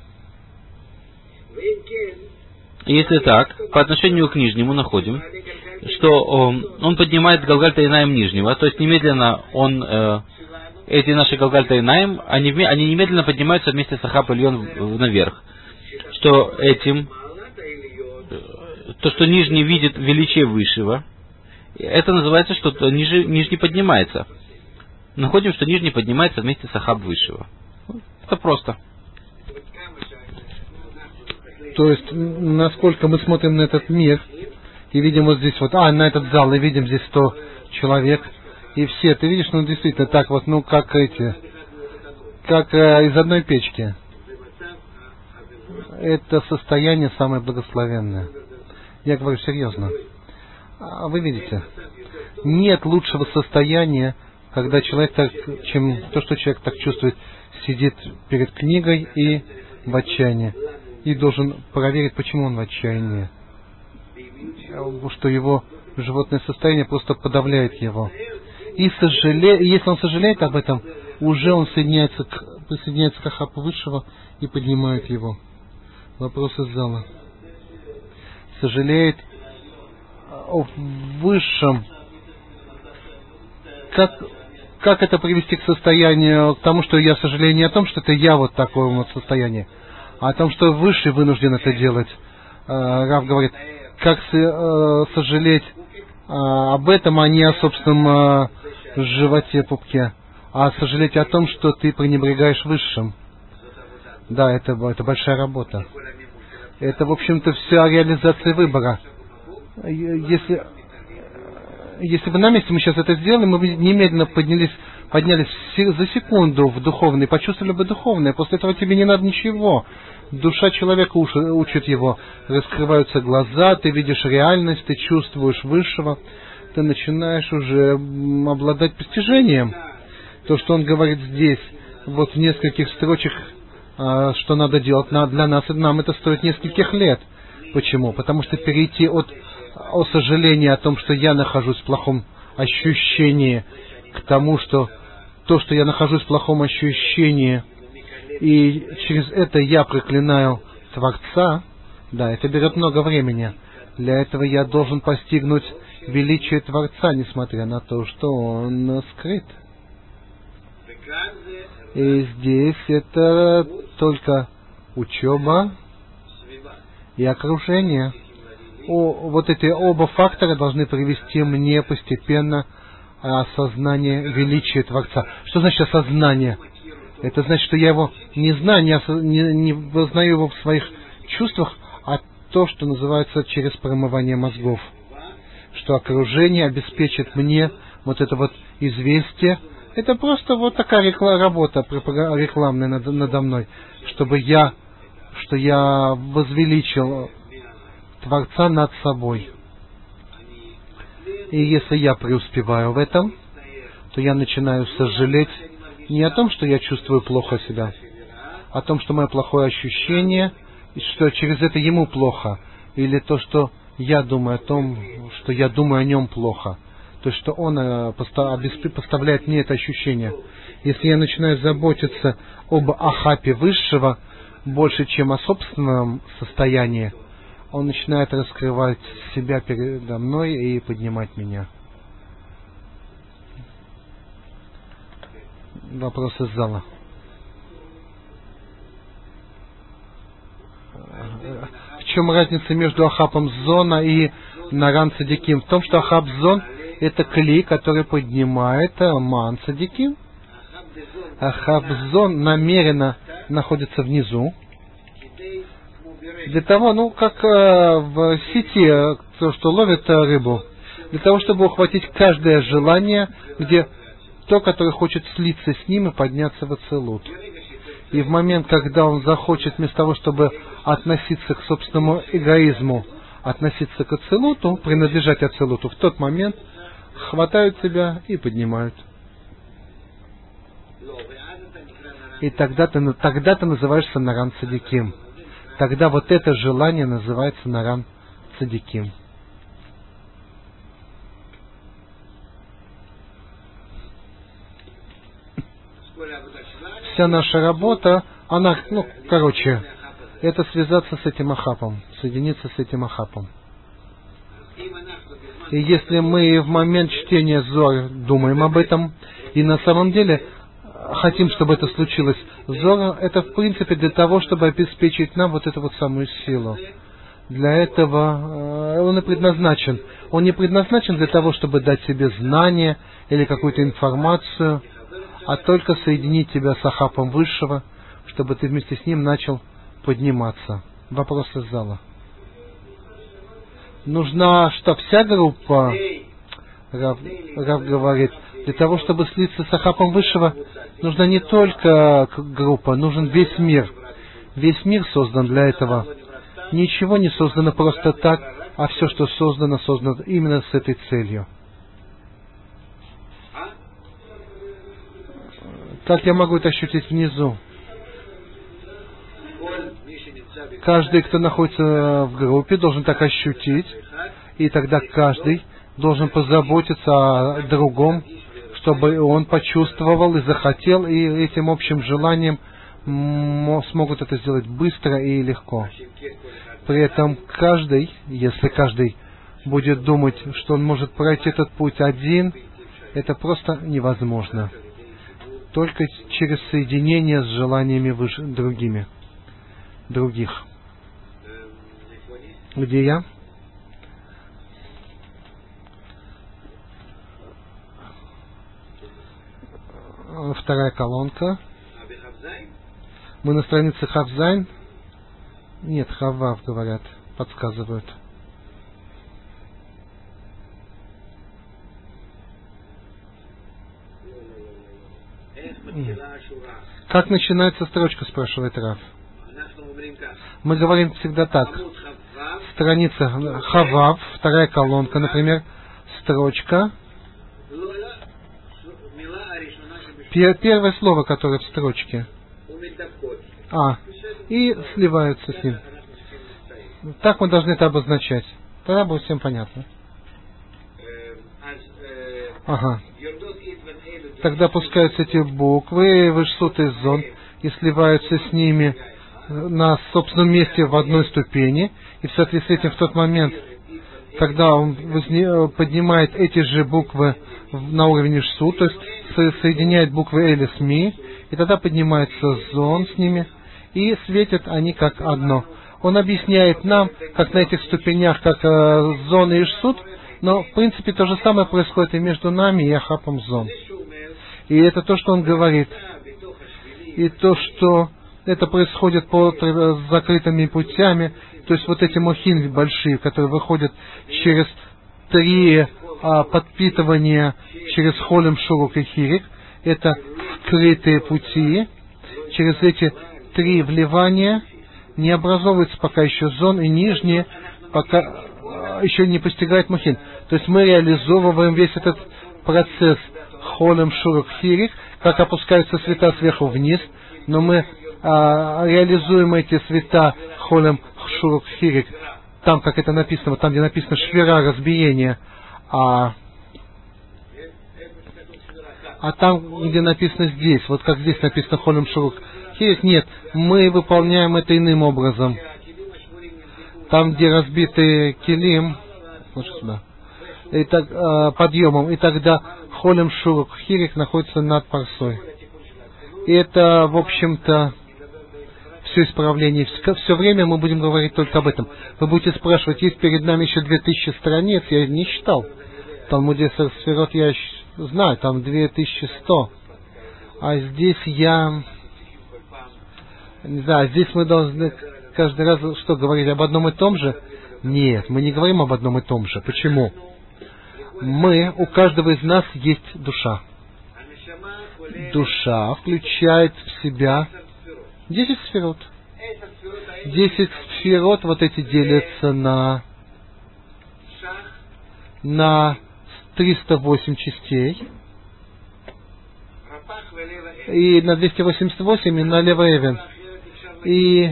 Если так, по отношению к нижнему находим, что он, он поднимает Галгальта Инаим нижнего, то есть немедленно он, э, эти наши Галгальта Инаим, они, они немедленно поднимаются вместе с Ахаб Ильон наверх. Что этим, то, что нижний видит величие высшего, это называется, что ниже, нижний поднимается. Находим, что нижний поднимается вместе с Ахаб высшего. Это просто. То есть, насколько мы смотрим на этот мир, и видим вот здесь вот, а, на этот зал, и видим здесь сто человек, и все, ты видишь, ну, действительно, так вот, ну, как эти, как э, из одной печки. Это состояние самое благословенное. Я говорю серьезно. А вы видите, нет лучшего состояния, когда человек так, чем то, что человек так чувствует, сидит перед книгой и в отчаянии. И должен проверить, почему он в отчаянии. Что его животное состояние просто подавляет его. И сожале... если он сожалеет об этом, уже он соединяется к... присоединяется к Ахабу высшего и поднимает его. Вопрос из зала. Сожалеет о высшем. Как, как это привести к состоянию, к тому, что я сожалею не о том, что это я вот такое вот состояние, а о том, что Высший вынужден это делать. Рав говорит, как сожалеть об этом, а не о собственном животе, пупке, а сожалеть о том, что ты пренебрегаешь Высшим. Да, это, это большая работа. Это, в общем-то, вся реализация выбора. Если, если бы на месте мы сейчас это сделали, мы бы немедленно поднялись, поднялись за секунду в духовный, почувствовали бы духовное. После этого тебе не надо ничего. Душа человека учит его. Раскрываются глаза, ты видишь реальность, ты чувствуешь Высшего. Ты начинаешь уже обладать постижением. То, что он говорит здесь, вот в нескольких строчек, что надо делать для нас, нам это стоит нескольких лет. Почему? Потому что перейти от о сожалении о том, что я нахожусь в плохом ощущении, к тому, что то, что я нахожусь в плохом ощущении, и через это я проклинаю Творца, да, это берет много времени. Для этого я должен постигнуть величие Творца, несмотря на то, что он скрыт. И здесь это только учеба и окружение. О, вот эти оба фактора должны привести мне постепенно осознание величия Творца. Что значит осознание? Это значит, что я его не знаю, не, осо... не, не познаю его в своих чувствах, а то, что называется через промывание мозгов. Что окружение обеспечит мне вот это вот известие. Это просто вот такая рекла... работа рекламная над... надо мной, чтобы я, что я возвеличил Творца над собой. И если я преуспеваю в этом, то я начинаю сожалеть не о том, что я чувствую плохо себя, а о том, что мое плохое ощущение, и что через это ему плохо, или то, что я думаю о том, что я думаю о нем плохо, то есть что он поставляет мне это ощущение. Если я начинаю заботиться об Ахапе Высшего больше, чем о собственном состоянии, он начинает раскрывать себя передо мной и поднимать меня. Вопрос из зала. В чем разница между Ахапом Зона и Наран Цадиким? В том, что Ахап Зон — это клей, который поднимает Ман Цадиким. Ахап Зон намеренно находится внизу. Для того, ну, как э, в сети, то, что ловит э, рыбу, для того, чтобы ухватить каждое желание, где то, которое хочет слиться с ним и подняться в ацилут. И в момент, когда он захочет, вместо того, чтобы относиться к собственному эгоизму, относиться к ацелуту, принадлежать ацелуту, в тот момент хватают тебя и поднимают. И тогда ты, тогда ты называешься Наран Цадиким. Тогда вот это желание называется Наран Цадиким. Вся наша работа, она, ну, короче, это связаться с этим ахапом, соединиться с этим ахапом. И если мы в момент чтения Зор думаем об этом, и на самом деле хотим, чтобы это случилось, Зор это в принципе для того, чтобы обеспечить нам вот эту вот самую силу. Для этого он и предназначен. Он не предназначен для того, чтобы дать себе знания или какую-то информацию, а только соединить тебя с ахапом Высшего, чтобы ты вместе с ним начал подниматься. Вопрос из зала. Нужна что, вся группа? Рав, Рав говорит, для того, чтобы слиться с ахапом Высшего, нужна не только группа, нужен весь мир. Весь мир создан для этого. Ничего не создано просто так, а все, что создано, создано именно с этой целью. Как я могу это ощутить внизу? Каждый, кто находится в группе, должен так ощутить, и тогда каждый должен позаботиться о другом, чтобы он почувствовал и захотел, и этим общим желанием смогут это сделать быстро и легко. При этом каждый, если каждый будет думать, что он может пройти этот путь один, это просто невозможно. Только через соединение с желаниями выше, другими, других. Где я? Вторая колонка. Мы на странице Хавзайн. Нет, Хавав, говорят, подсказывают. Как начинается строчка, спрашивает Рав. Мы говорим всегда так. Страница Хавав, вторая колонка, например, строчка. Первое слово, которое в строчке. А. И сливаются с ним. Так мы должны это обозначать. Тогда будет всем понятно. Ага. Тогда пускаются эти буквы, вышсут из зон и сливаются с ними на собственном месте в одной ступени. И в соответствии с этим в тот момент, когда он возне... поднимает эти же буквы на уровень Шсу, то есть со... соединяет буквы Эли с Ми, и тогда поднимается зон с ними, и светят они как одно. Он объясняет нам, как на этих ступенях, как э, зон и Шсут, но в принципе то же самое происходит и между нами и Ахапом зон. И это то, что он говорит. И то, что это происходит по закрытыми путями, то есть вот эти мохин большие, которые выходят через три а, подпитывания, через холем, шурук и хирик, это скрытые пути. Через эти три вливания не образовывается пока еще зон, и нижние пока а, еще не постигает мохин. То есть мы реализовываем весь этот процесс холем, шурук, хирик, как опускаются света сверху вниз, но мы а, реализуем эти света холем, шурук, хирик, там, как это написано, вот там, где написано швера, разбиение, а, а там, где написано здесь, вот как здесь написано холем, шурук, хирик, нет, мы выполняем это иным образом. Там, где разбитый килим, вот сюда, и так, а, подъемом, и тогда холем, шурук, хирик находится над парсой. И это, в общем-то, все исправление. Все время мы будем говорить только об этом. Вы будете спрашивать, есть перед нами еще две тысячи страниц, я не считал. В Талмуде Сферот я знаю, там две тысячи сто. А здесь я... Не знаю, здесь мы должны каждый раз что, говорить об одном и том же? Нет, мы не говорим об одном и том же. Почему? Мы, у каждого из нас есть душа. Душа включает в себя десять сферот. Десять сферот вот эти делятся на на триста восемь частей, и на двести восемьдесят восемь, и на Лева Эвен. И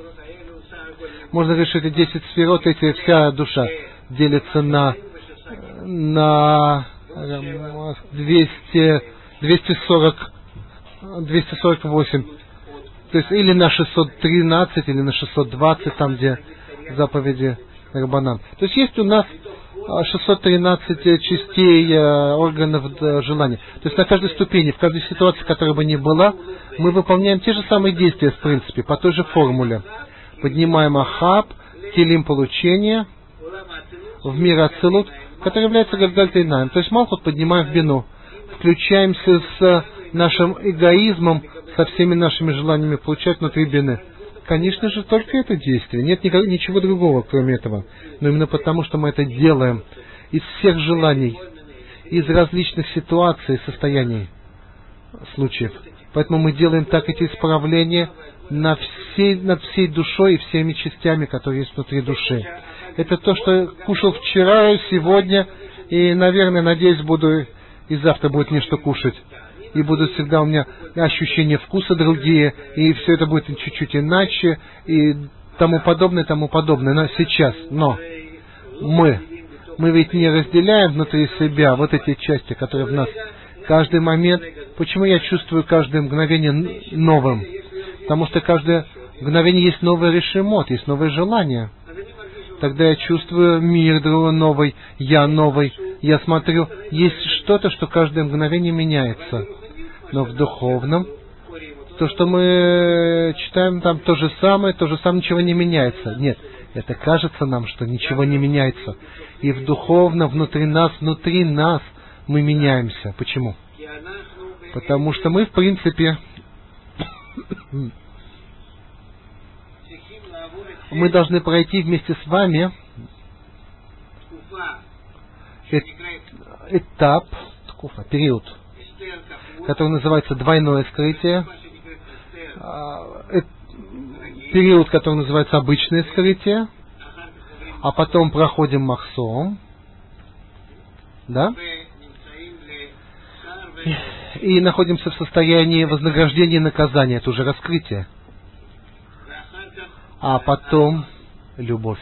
можно говорить, что эти десять сферот, эти вся душа делится на, на двести, двести сорок, двести сорок восемь. То есть или на шестьсот тринадцать, или на шестьсот двадцать, там где заповеди Рабанан. То есть есть у нас шестьсот тринадцать частей органов желания. То есть на каждой ступени, в каждой ситуации, которая бы ни была, мы выполняем те же самые действия, в принципе, по той же формуле. Поднимаем Ахаб, телим получения в мир Ацилут, который является Гальгальтейнаем. То есть Малхут поднимаем в Бину. Включаемся с нашим эгоизмом, со всеми нашими желаниями получать внутри Бины. Конечно же, только это действие. Нет ничего другого, кроме этого. Но именно потому, что мы это делаем из всех желаний, из различных ситуаций, состояний, случаев. Поэтому мы делаем так эти исправления на всей, над всей душой и всеми частями, которые есть внутри души. Это то, что я кушал вчера, сегодня, и, наверное, надеюсь, буду и завтра будет мне что кушать. И будут всегда у меня ощущения вкуса другие, и все это будет чуть-чуть иначе, и тому подобное, тому подобное. Но сейчас, но мы, мы ведь не разделяем внутри себя вот эти части, которые в нас каждый момент. Почему я чувствую каждое мгновение новым? Потому что каждое мгновение есть новый решимот, есть новое желание. Тогда я чувствую мир новый, я новый. Я смотрю, есть что-то, что каждое мгновение меняется. Но в духовном, то, что мы читаем там то же самое, то же самое, ничего не меняется. Нет, это кажется нам, что ничего не меняется. И в духовном, внутри нас, внутри нас мы меняемся. Почему? Потому что мы, в принципе, мы должны пройти вместе с вами этап, период, который называется двойное скрытие, период, который называется обычное скрытие, а потом проходим Махсом, да, и находимся в состоянии вознаграждения и наказания, это уже раскрытие, а потом любовь.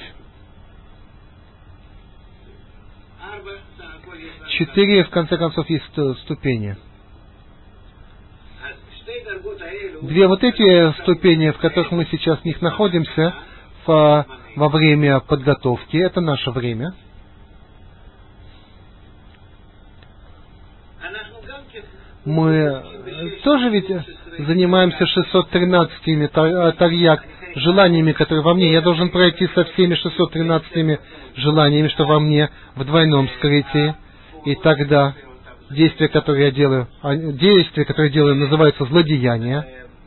Четыре, в конце концов, есть ступени. Две вот эти ступени, в которых мы сейчас в них находимся, в, во время подготовки, это наше время. Мы тоже ведь занимаемся шестьсот тринадцатыми тарьяк желаниями, которые во мне. Я должен пройти со всеми шестьсот тринадцатыми желаниями, что во мне, в двойном скрытии. И тогда действия, которые я делаю, действия, которые я делаю, называются злодеяния.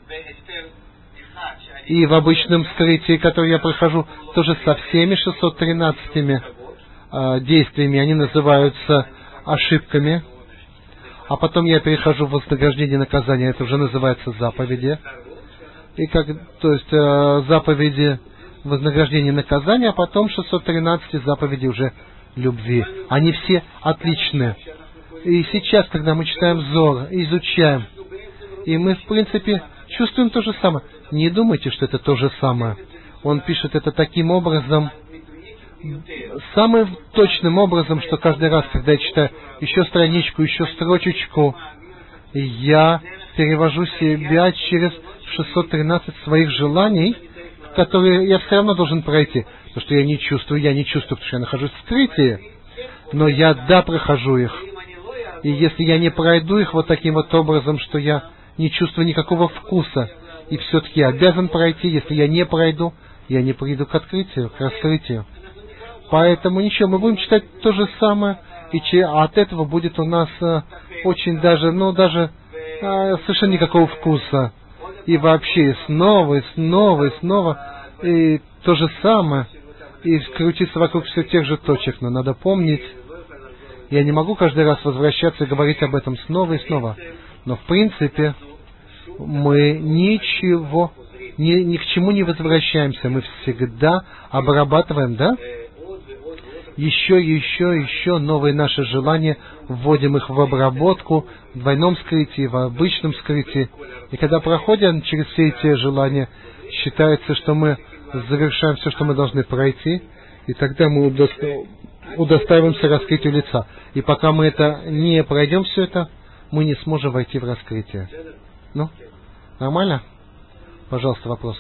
И в обычном скрытии, которое я прохожу, тоже со всеми шестьсот тринадцатыми э, действиями, они называются ошибками. А потом я перехожу в вознаграждение и наказание, это уже называется заповеди. И как, то есть э, заповеди вознаграждения и наказания, а потом шестьсот тринадцать заповедей уже любви. Они все отличны. И сейчас, когда мы читаем Зор, изучаем, и мы, в принципе, чувствуем то же самое. Не думайте, что это то же самое. Он пишет это таким образом, самым точным образом, что каждый раз, когда я читаю еще страничку, еще строчечку, я перевожу себя через шестьсот тринадцать своих желаний, которые я все равно должен пройти. Потому что я не чувствую, я не чувствую, потому что я нахожусь в скрытии, но я, да, прохожу их. И если я не пройду их вот таким вот образом, что я не чувствую никакого вкуса, и все-таки я обязан пройти, если я не пройду, я не приду к открытию, к раскрытию. Поэтому ничего, мы будем читать то же самое, и че, а от этого будет у нас а, очень даже, ну даже а, совершенно никакого вкуса. И вообще снова, и снова, и снова, и то же самое, и крутиться вокруг всех тех же точек. Но надо помнить, я не могу каждый раз возвращаться и говорить об этом снова и снова. Но в принципе мы ничего, ни, ни к чему не возвращаемся. Мы всегда обрабатываем, да? еще, еще, еще новые наши желания, вводим их в обработку, в двойном скрытии, в обычном скрытии. И когда проходим через все эти желания, считается, что мы завершаем все, что мы должны пройти, и тогда мы удоста... удостаиваемся раскрытию лица. И пока мы это не пройдем все это, мы не сможем войти в раскрытие. Ну, нормально? Пожалуйста, вопрос.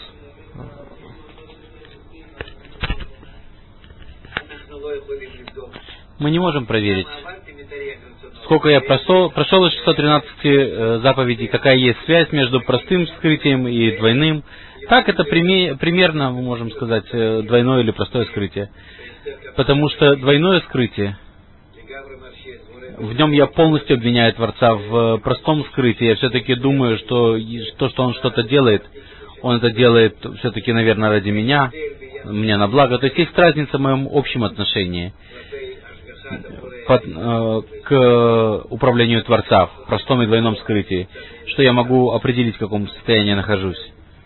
Мы не можем проверить, сколько я прошел, прошел из шестисот тринадцати э, заповедей, какая есть связь между простым скрытием и двойным. Так это прими, примерно, мы можем сказать, э, двойное или простое скрытие. Потому что двойное скрытие, в нем я полностью обвиняю Творца. В простом скрытии я все-таки думаю, что то, что он что-то делает, он это делает все-таки, наверное, ради меня, мне на благо. То есть есть разница в моем общем отношении под, э, к управлению Творца в простом и двойном скрытии, что я могу определить, в каком состоянии я нахожусь.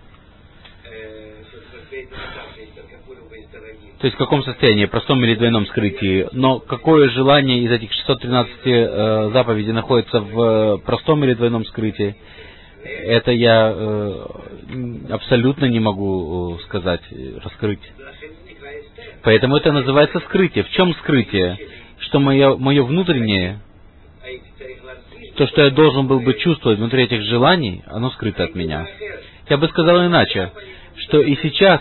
То есть в каком состоянии, простом или двойном скрытии. Но какое желание из этих шестисот тринадцати э, заповедей находится в простом или двойном скрытии, это я э, абсолютно не могу сказать, раскрыть. Поэтому это называется скрытие. В чем скрытие? Что мое, мое внутреннее, то, что я должен был бы чувствовать внутри этих желаний, оно скрыто от меня. Я бы сказал иначе, что и сейчас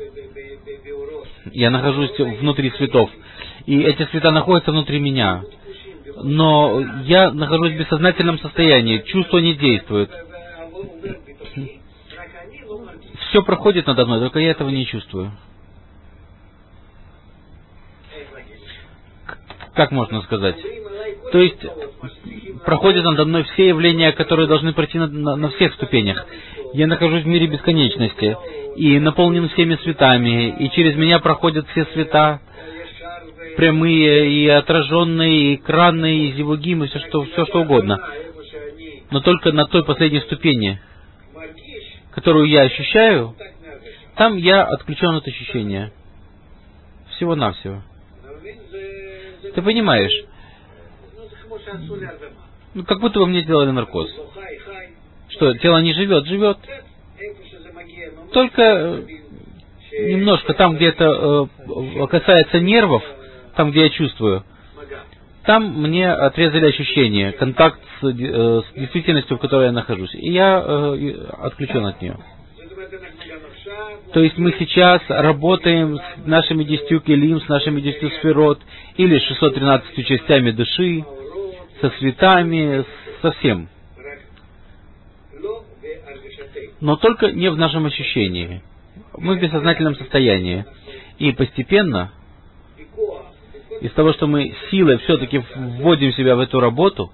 я нахожусь внутри цветов, и эти цвета находятся внутри меня. Но я нахожусь в бессознательном состоянии, чувства не действуют. Все проходит надо мной, только я этого не чувствую. Как можно сказать? То есть, проходят надо мной все явления, которые должны пройти на, на, на всех ступенях. Я нахожусь в мире бесконечности, и наполнен всеми цветами, и через меня проходят все цвета, прямые, и отраженные, и экранные, и зивугим, и все что, все что угодно. Но только на той последней ступени, которую я ощущаю, там я отключен от ощущения. Всего-навсего. Ты понимаешь? Ну, как будто бы мне сделали наркоз. Что, тело не живет? Живет. Только немножко там, где это э, касается нервов, там, где я чувствую, там мне отрезали ощущение, контакт с, э, с действительностью, в которой я нахожусь. И я э, отключен от нее. То есть мы сейчас работаем с нашими десятью келим, с нашими десятью сферот, или с шестьюстами тринадцатью частями души, со цветами, со всем. Но только не в нашем ощущении. Мы в бессознательном состоянии. И постепенно, из того, что мы силой все-таки вводим себя в эту работу,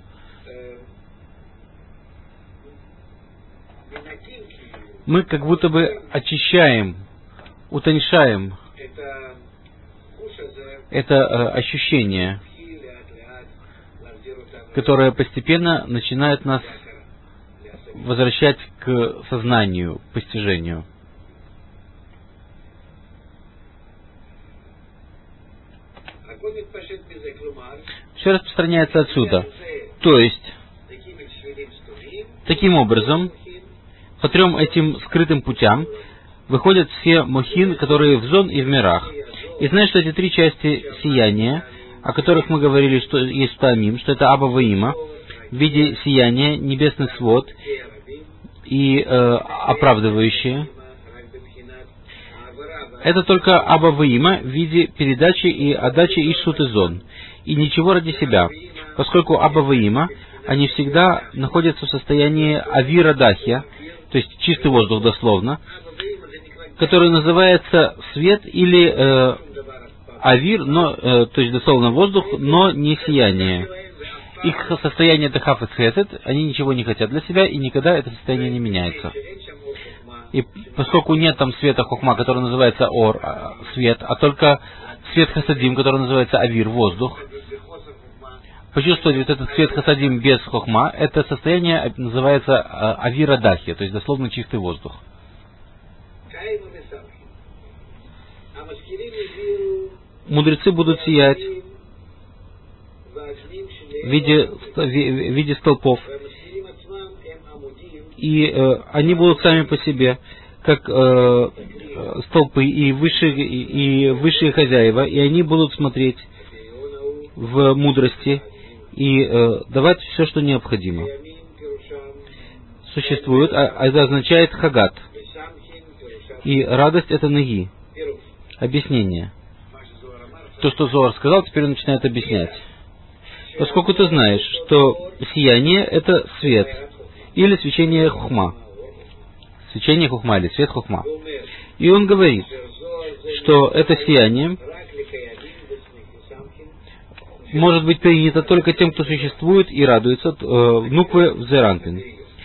мы как будто бы очищаем, утоньшаем это э, ощущение, которое постепенно начинает нас возвращать к сознанию, к постижению. Все распространяется отсюда. То есть, таким образом, по трем этим скрытым путям выходят все мохин, которые в зон и в мирах. И знаешь, что эти три части сияния, о которых мы говорили, что есть Таамим, что это Аба Ваима, в виде сияния, небесный свод и э, оправдывающие. Это только Аба Ваима в виде передачи и отдачи из Шут и Зон. И ничего ради себя. Поскольку Аба Ваима, они всегда находятся в состоянии Авира Дахья, то есть чистый воздух дословно, который называется свет или э, авир, но, э, то есть дословно воздух, но не сияние. Их состояние это хав и цхесед, они ничего не хотят для себя, и никогда это состояние не меняется. И поскольку нет там света хохма, который называется ор, свет, а только свет хасадим, который называется авир, воздух, почувствовать вот этот свет хасадим без хохма, это состояние называется авира дахи, то есть дословно чистый воздух. мудрецы будут сиять в виде, в виде столпов, и э, они будут сами по себе, как э, столпы и высшие, и, и высшие хозяева, и они будут смотреть в мудрости и э, давать все, что необходимо. Существует, а это означает хагат. И радость — это наги. Объяснение. То, что Зоар сказал, теперь он начинает объяснять. Поскольку ты знаешь, что сияние — это свет, или свечение хухма. Свечение хухма, или свет хухма. И он говорит, что это сияние может быть принято только тем, кто существует и радуется, э, нуквы в Зеранпин.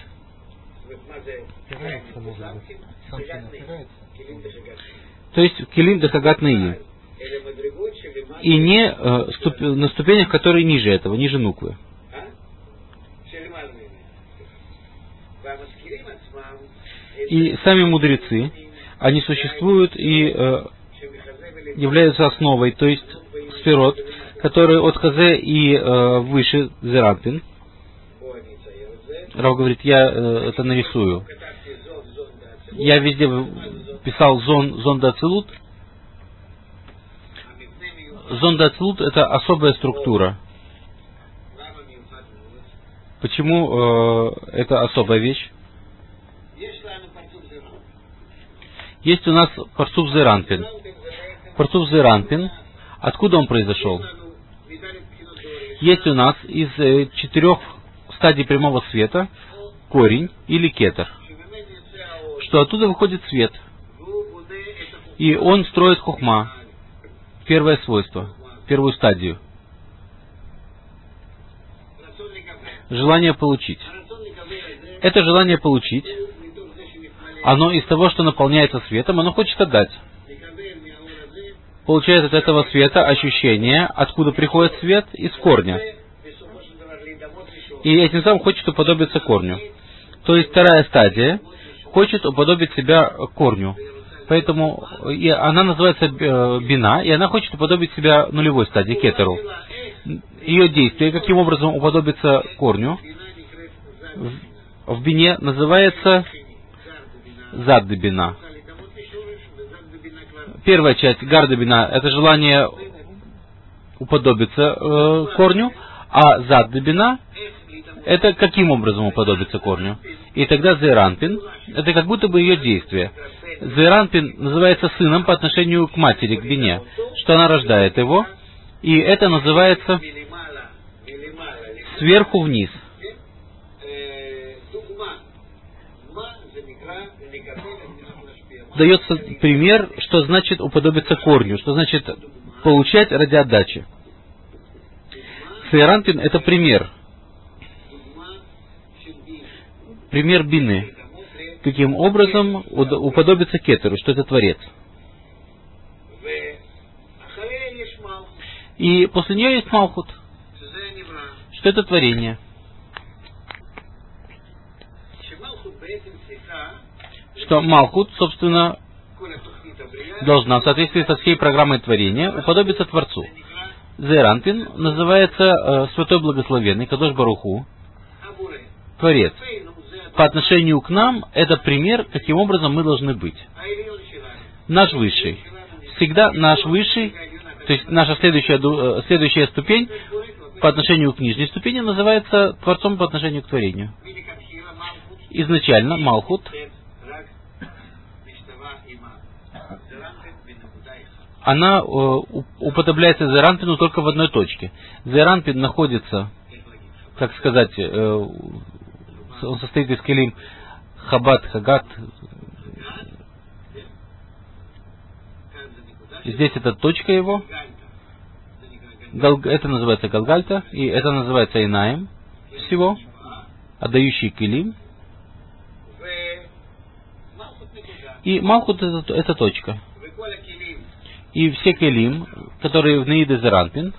То есть килим дахагат наи. И не э, ступ, на ступенях, которые ниже этого, ниже нуквы. И сами мудрецы, они существуют и э, являются основой, то есть сферот, которые от Хазе и э, выше Зеранпин. Рав говорит, я э, это нарисую. Я везде писал зон, зон да ацилут. Зон да ацилут — это особая структура. Почему э, это особая вещь? Есть у нас Парцуф Зеранпин. Парцуф Зеранпин, откуда он произошел? Есть у нас из э, четырех стадий прямого света корень или кетер, что оттуда выходит свет, и он строит хухма, первое свойство, первую стадию. Желание получить. Это желание получить, оно из того, что наполняется светом, оно хочет отдать. Получает от этого света ощущение, откуда приходит свет, из корня. И этим самым хочет уподобиться корню. То есть вторая стадия хочет уподобить себя корню. Поэтому и она называется бина, и она хочет уподобить себя нулевой стадии, кетеру. Ее действие, каким образом уподобиться корню, в бине называется задда бина. Первая часть, гарда бина, это желание уподобиться э, корню, а задда бина — это каким образом уподобиться корню. И тогда Зеранпин — это как будто бы ее действие. Зеранпин называется сыном по отношению к матери, к бине, что она рождает его, и это называется сверху вниз. Дается пример, что значит уподобиться корню, что значит получать ради отдачи. Зеранпин — это пример. Пример бины. Каким образом уподобиться кетеру, что это творец. И после нее есть малхут, что это творение. Что малхут, собственно, должна в соответствии со всей программой творения уподобиться Творцу. Зеранпин называется э, Святой Благословенный, Кадош Баруху, Творец. По отношению к нам, это пример, каким образом мы должны быть. Наш Высший. Всегда наш Высший, то есть наша следующая, следующая ступень по отношению к нижней ступени называется Творцом по отношению к творению. Изначально Малхут, она э, уподобляется Зеранпину только в одной точке. Зеранпин находится, как сказать, э, он состоит из келим Хабат, Хагат. Здесь это точка его. Это называется Галгальта, и это называется Инаем всего, отдающий келим. И Малхут это, это точка. И все келим, которые в Наиде Зеранпин,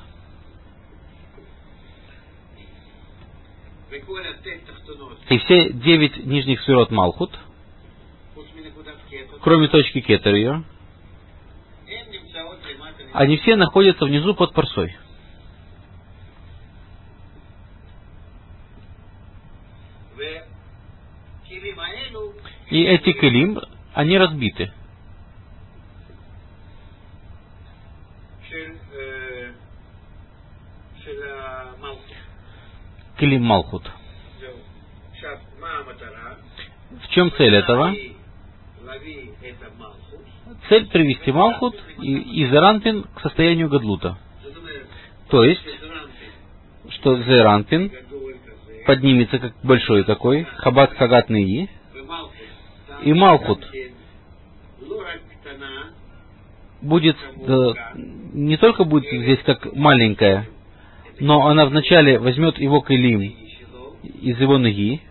и все девять нижних сферот Малхут, кроме точки кетер ее, они все находятся внизу под парсой. И эти келим, они разбиты. Келим Малхут. В чем цель этого? Цель привести Малхут и Зеранпин к состоянию Гадлута. То есть, что Зеранпин поднимется как большой такой, Хабад Хагат Неи, и Малхут будет, э, не только будет здесь как маленькая, но она вначале возьмет его келим из его ноги,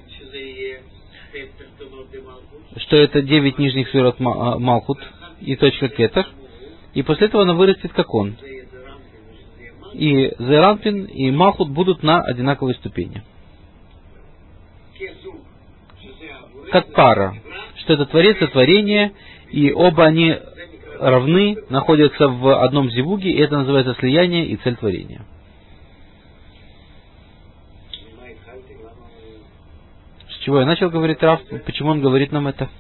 что это девять нижних сферот Малхут и точка кетер, и после этого она вырастет как он. И Зеранпин и Малхут будут на одинаковой ступени. Как пара, что это Творец и творение, и оба они равны, находятся в одном зивуге, и это называется слияние и цель творения. С чего я начал говорить, Рав? Почему он говорит нам это?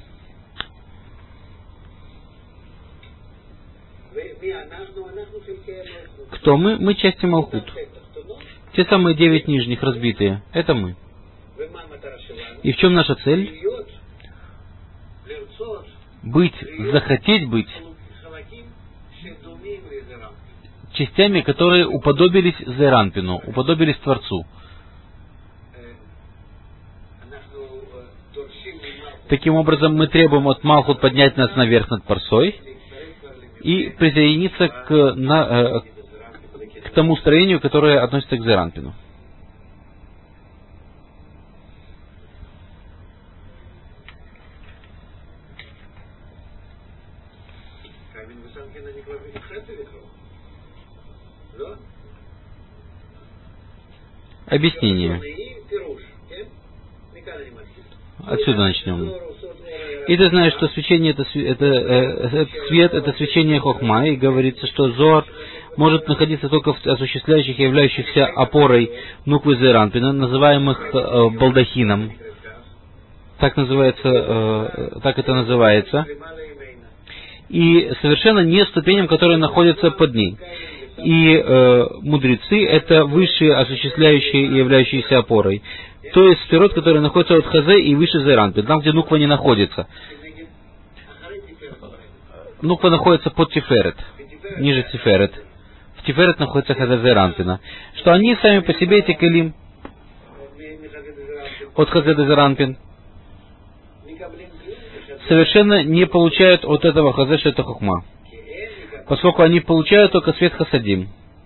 Кто мы? Мы части Малхут. Те самые девять нижних разбитые. Это мы. И в чем наша цель? Быть, захотеть быть частями, которые уподобились Зеранпину, уподобились Творцу. Таким образом, мы требуем от Малхут поднять нас наверх над парсой и присоединиться к, на, э, к тому строению, которое относится к Зеранпину. Объяснение. Отсюда начнем. И ты знаешь, что свечение это, это, это свет, это свечение Хохма, и говорится, что Зоар может находиться только в осуществляющих и являющихся опорой Нуквы Зеранпина, называемых э, балдахином. Так называется, э, так это называется. И совершенно не ступеням, которые находятся под ней. И э, мудрецы это высшие осуществляющие и являющиеся опорой. То есть сферот, которые находятся от Хазе и выше Зеранпин, там, где Нуква не находится. Нуква находится под Тиферет, ниже Тиферет. В Тиферет находится Хазе Зеранпина. Что они сами по себе, эти келим, от Хазе до Зеранпин, совершенно не получают от этого Хазе, что это Хохма. Поскольку они получают только свет Хасадим.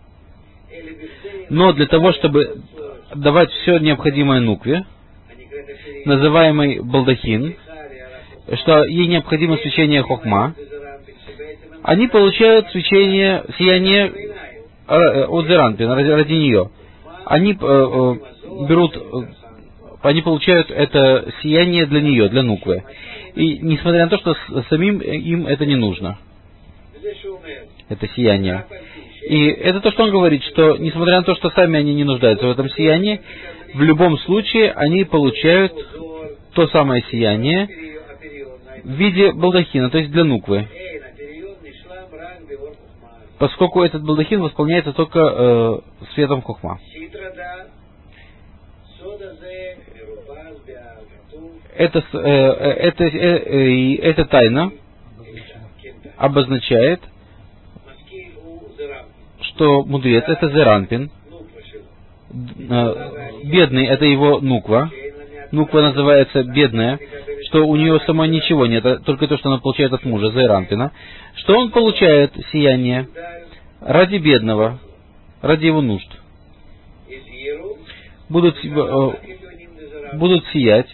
Но для того, чтобы давать все необходимое Нукве, называемый балдахин, что ей необходимо свечение Хохма, они получают свечение, сияние от Зеранпина, ради нее. Они э, э, берут, они получают это сияние для нее, для Нуквы. И несмотря на то, что самим им это не нужно. Это сияние. И это то, что он говорит, что несмотря на то, что сами они не нуждаются в этом сиянии, в любом случае они получают то самое сияние в виде балдахина, то есть для Нуквы. Поскольку этот балдахин восполняется только э, светом Хохма. Это, э, это, э, э, эта тайна обозначает, что мудрец это Зеранпин, бедный это его Нуква, Нуква называется бедная, что у нее самой ничего нет, только то, что она получает от мужа Зеранпина, что он получает сияние ради бедного, ради его нужд. Будут, будут сиять,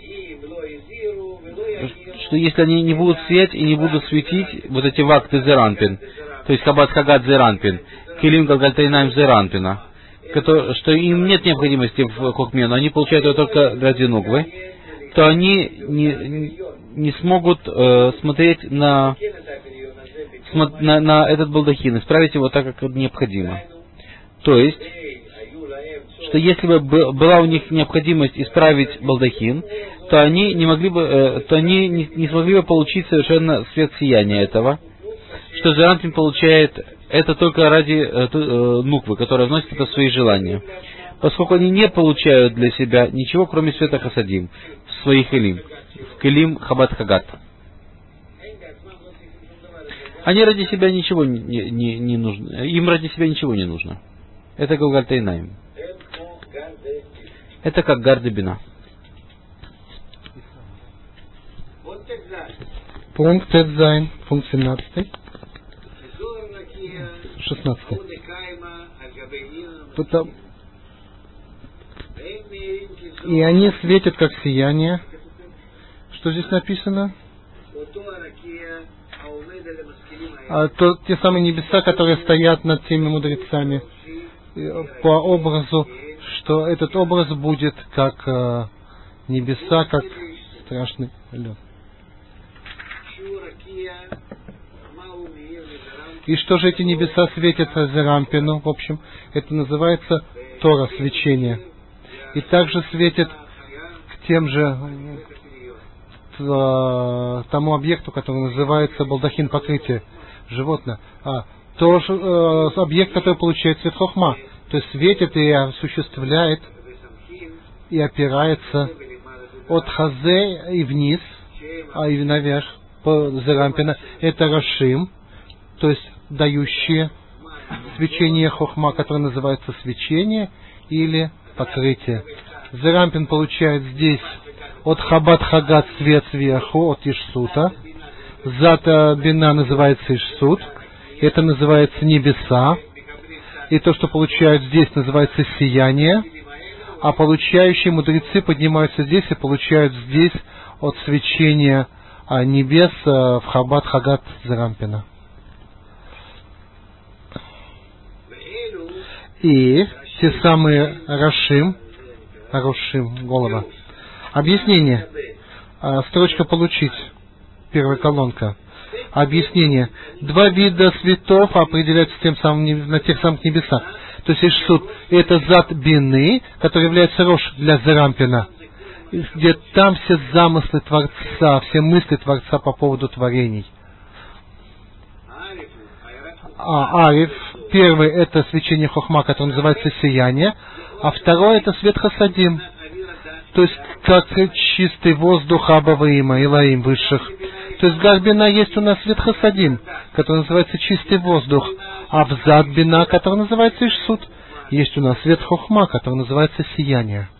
что если они не будут сиять и не будут светить, вот эти вакты Зеранпин, то есть Хабад Хагат Зеранпин, Келим Галгальтайнаем Зеранпина, что им нет необходимости в Хохме, но они получают его только ради Нуквы, то они не, не смогут э, смотреть на на, на этот балдахин, исправить его так, как необходимо. То есть, что если бы была у них необходимость исправить балдахин, то они не могли бы, э, то они не, не смогли бы получить совершенно свет сияния этого, что Зерампин получает это только ради э, э, нуквы, которая вносит это в свои желания. Поскольку они не получают для себя ничего, кроме света хасадим, в своих элим, в келим хабат хагат. Они ради себя ничего не, не, не нужно, им ради себя ничего не нужно. Это Галгальтайнаим. Это как гарды бина. Пункт Тедзайн, пункт семнадцатый. шестнадцатый. Потом... И они светят как сияние. Что здесь написано? А, то, те самые небеса, которые стоят над теми мудрецами, по образу, что этот образ будет как э, небеса, как страшный лед. И что же эти небеса светят Зерампину? В общем, это называется Тора, свечение. И также светит к тем же, к тому объекту, который называется балдахин, покрытие животное. А, то же, э, объект, который получает свет хохма. То есть светит и осуществляет, и опирается от хазе и вниз, а и наверх, по Зерампина. Это рашим, то есть дающие свечение хохма, которое называется свечение или покрытие. Зерампин получает здесь от хабат хагат свет сверху, от Ишсута. Зата бина называется Ишсут. Это называется небеса. И то, что получают здесь, называется сияние. А получающие мудрецы поднимаются здесь и получают здесь от свечения небес в хабат хагат Зерампина. И те самые Рашим, Рашим, голова. Объяснение. Строчка «Получить». Первая колонка. Объяснение. Два вида светов определяются тем самым, на тех самых небесах. То есть Ишсут — это зад бины, который является рош для Зерампина, где там все замыслы Творца, все мысли Творца по поводу творений. А Ариф, первый — это свечение хохма, которое называется сияние, а второй — это свет хасадим, то есть как чистый воздух Абаваима, Илаим высших. То есть в Гарбина есть у нас свет хасадим, который называется чистый воздух, а в Задбина, который называется Ишсут, есть у нас свет хохма, который называется сияние.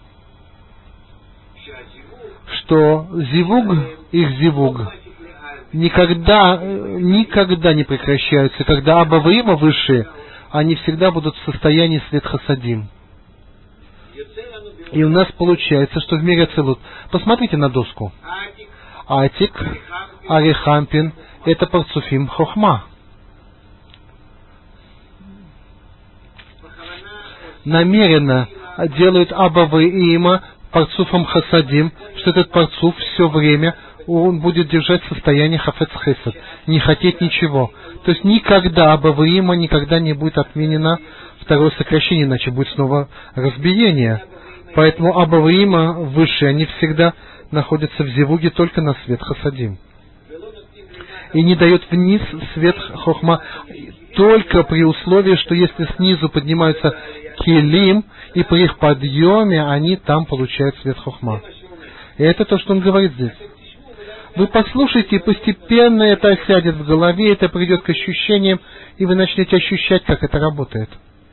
Что зивуг, их зивуг, никогда, никогда не прекращаются. Когда Абаваима высшие, они всегда будут в состоянии свет хасадим. И у нас получается, что в мире Ацилут, посмотрите на доску. Атик, Арихампин — это парцуфим хохма. Намеренно делают Абаваима парцуфом хасадим, что этот парцуф все время он будет держать состояние хафец хесед, не хотеть ничего. То есть никогда Абаваима никогда не будет отменено второе сокращение, иначе будет снова разбиение. Поэтому Абаваима высшие, они всегда находятся в зивуге только на свет хасадим. И не дает вниз свет хохма только при условии, что если снизу поднимаются келим, и при их подъеме они там получают свет хохма. И это то, что он говорит здесь. Вы послушайте, и постепенно это осядет в голове, это придет к ощущениям, и вы начнете ощущать, как это работает.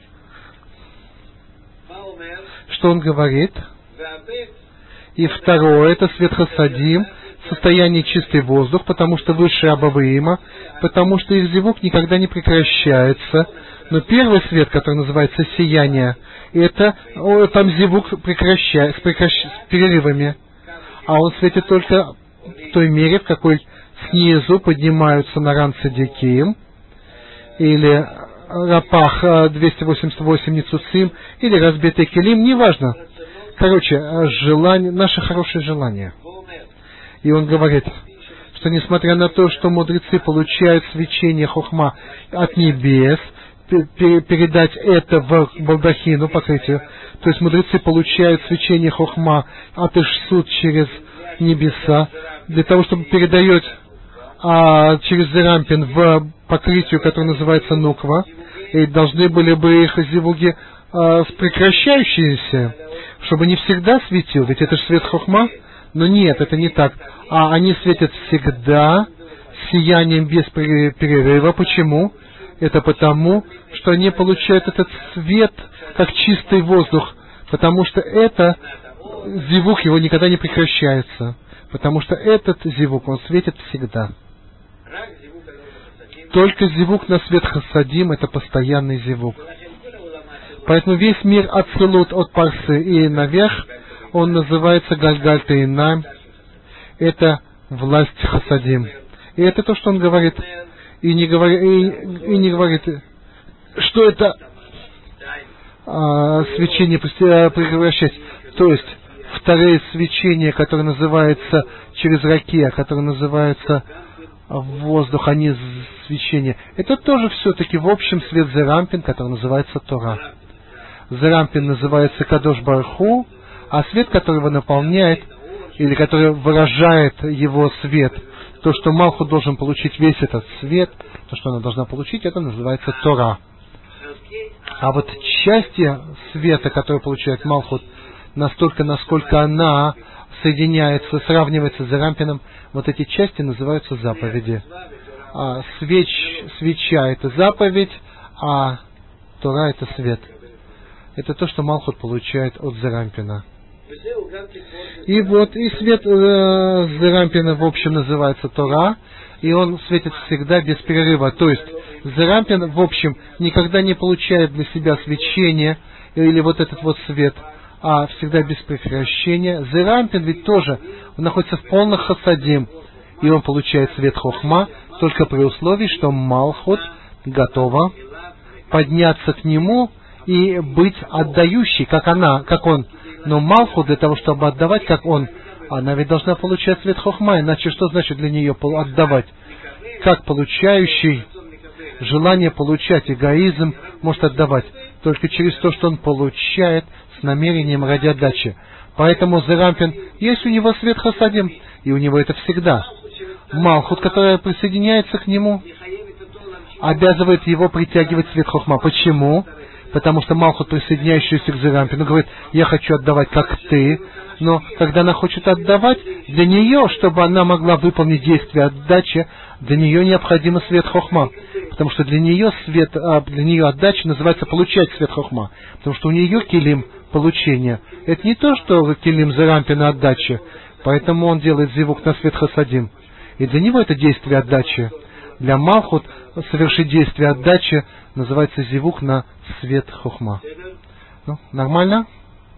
Что он говорит? И второе, это свет хасадим, состояние чистый воздух, потому что высшая Абаваима, потому что их зивук никогда не прекращается. Но первый свет, который называется сияние, это о, там зивук прекращается, с, прекращ... с перерывами. А он светит только в той мере, в какой снизу поднимаются на ран цадиким, или рапах двести восемьдесят восемь ницуцим, или разбитый келим, неважно. Короче, желание, наше хорошее желание. И он говорит, что несмотря на то, что мудрецы получают свечение хохма от небес, передать это в балдахину, покрытию, то есть мудрецы получают свечение хохма от Ишсут через небеса, для того, чтобы передать а, через Зерампин в покрытию, которое называется нуква, и должны были бы их зивуги а, прекращающиеся, чтобы не всегда светил, ведь это же свет хохма, но нет, это не так, а они светят всегда сиянием без перерыва. Почему? Это потому, что они получают этот свет как чистый воздух, потому что это зивук его никогда не прекращается, потому что этот зивук, он светит всегда. Только зивук на свет хасадим — это постоянный зивук. Поэтому весь мир ацилут от парсы и наверх, он называется Гальгальта и Найм. Это власть хасадим. И это то, что он говорит. И не, говори, и, и не говорит, что это а, свечение превращать. То есть второе свечение, которое называется через ракия, которое называется воздух, а не свечение. Это тоже все-таки в общем свет Зерампин, который называется Тора. Зерампин называется Кадош Барху, а свет, который его наполняет, или который выражает его свет, то, что Малхут должен получить весь этот свет, то, что она должна получить, это называется Тора. А вот части света, которые получает Малхут, настолько, насколько она соединяется, сравнивается с Зерампином, вот эти части называются заповеди. А свеч, свеча — это заповедь, а Тора — это свет. Это то, что Малхут получает от Зерампина. И вот, и свет э, Зерампина в общем называется Тора, и он светит всегда без перерыва. То есть Зерампин в общем никогда не получает для себя свечение или вот этот вот свет, а всегда без прекращения. Зерампин ведь тоже он находится в полных хасадим, и он получает свет хохма только при условии, что Малхут готова подняться к нему и быть отдающей, как она, как он. Но Малхут для того, чтобы отдавать, как он, она ведь должна получать свет хохма, иначе что значит для нее отдавать? Как получающий желание получать, эгоизм может отдавать? Только через то, что он получает с намерением ради отдачи. Поэтому Зерампин, есть у него свет хасадим, и у него это всегда. Малхут, которая присоединяется к нему, обязывает его притягивать свет хохма. Почему? Потому что Малхут, присоединяющийся к Зерампину, говорит, я хочу отдавать, как ты. Но когда она хочет отдавать, для нее, чтобы она могла выполнить действие отдачи, для нее необходимо свет хохма. Потому что для нее свет, для нее отдача называется получать свет хохма. Потому что у нее килим получения. Это не то, что килим Зерампина отдачи. Поэтому он делает зивук на свет хасадим. И для него это действие отдачи. Для Малхут совершить действие отдачи называется зивук на свет хохма. Ну, нормально?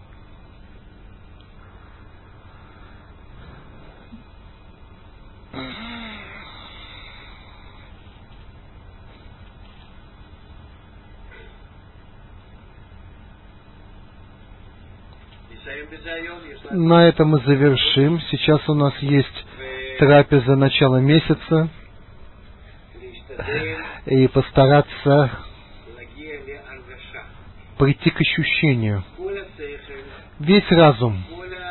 На этом мы завершим. Сейчас у нас есть трапеза начала месяца. И постараться прийти к ощущению. Весь разум,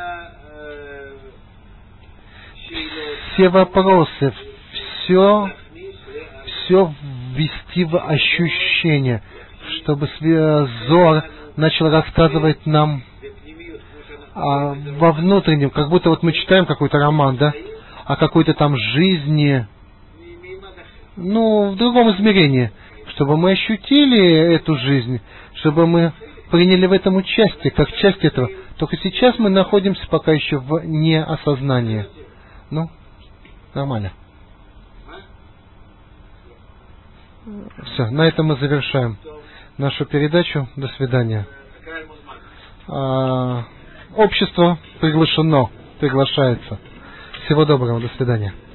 все вопросы, все, все ввести в ощущение, чтобы Зоар начал рассказывать нам а, во внутреннем, как будто вот мы читаем какой-то роман, да, о какой-то там жизни, ну, в другом измерении, чтобы мы ощутили эту жизнь, чтобы мы приняли в этом участие, как часть этого. Только сейчас мы находимся пока еще в неосознании. Ну, нормально. Все, на этом мы завершаем нашу передачу. До свидания. А, общество приглашено, приглашается. Всего доброго, до свидания.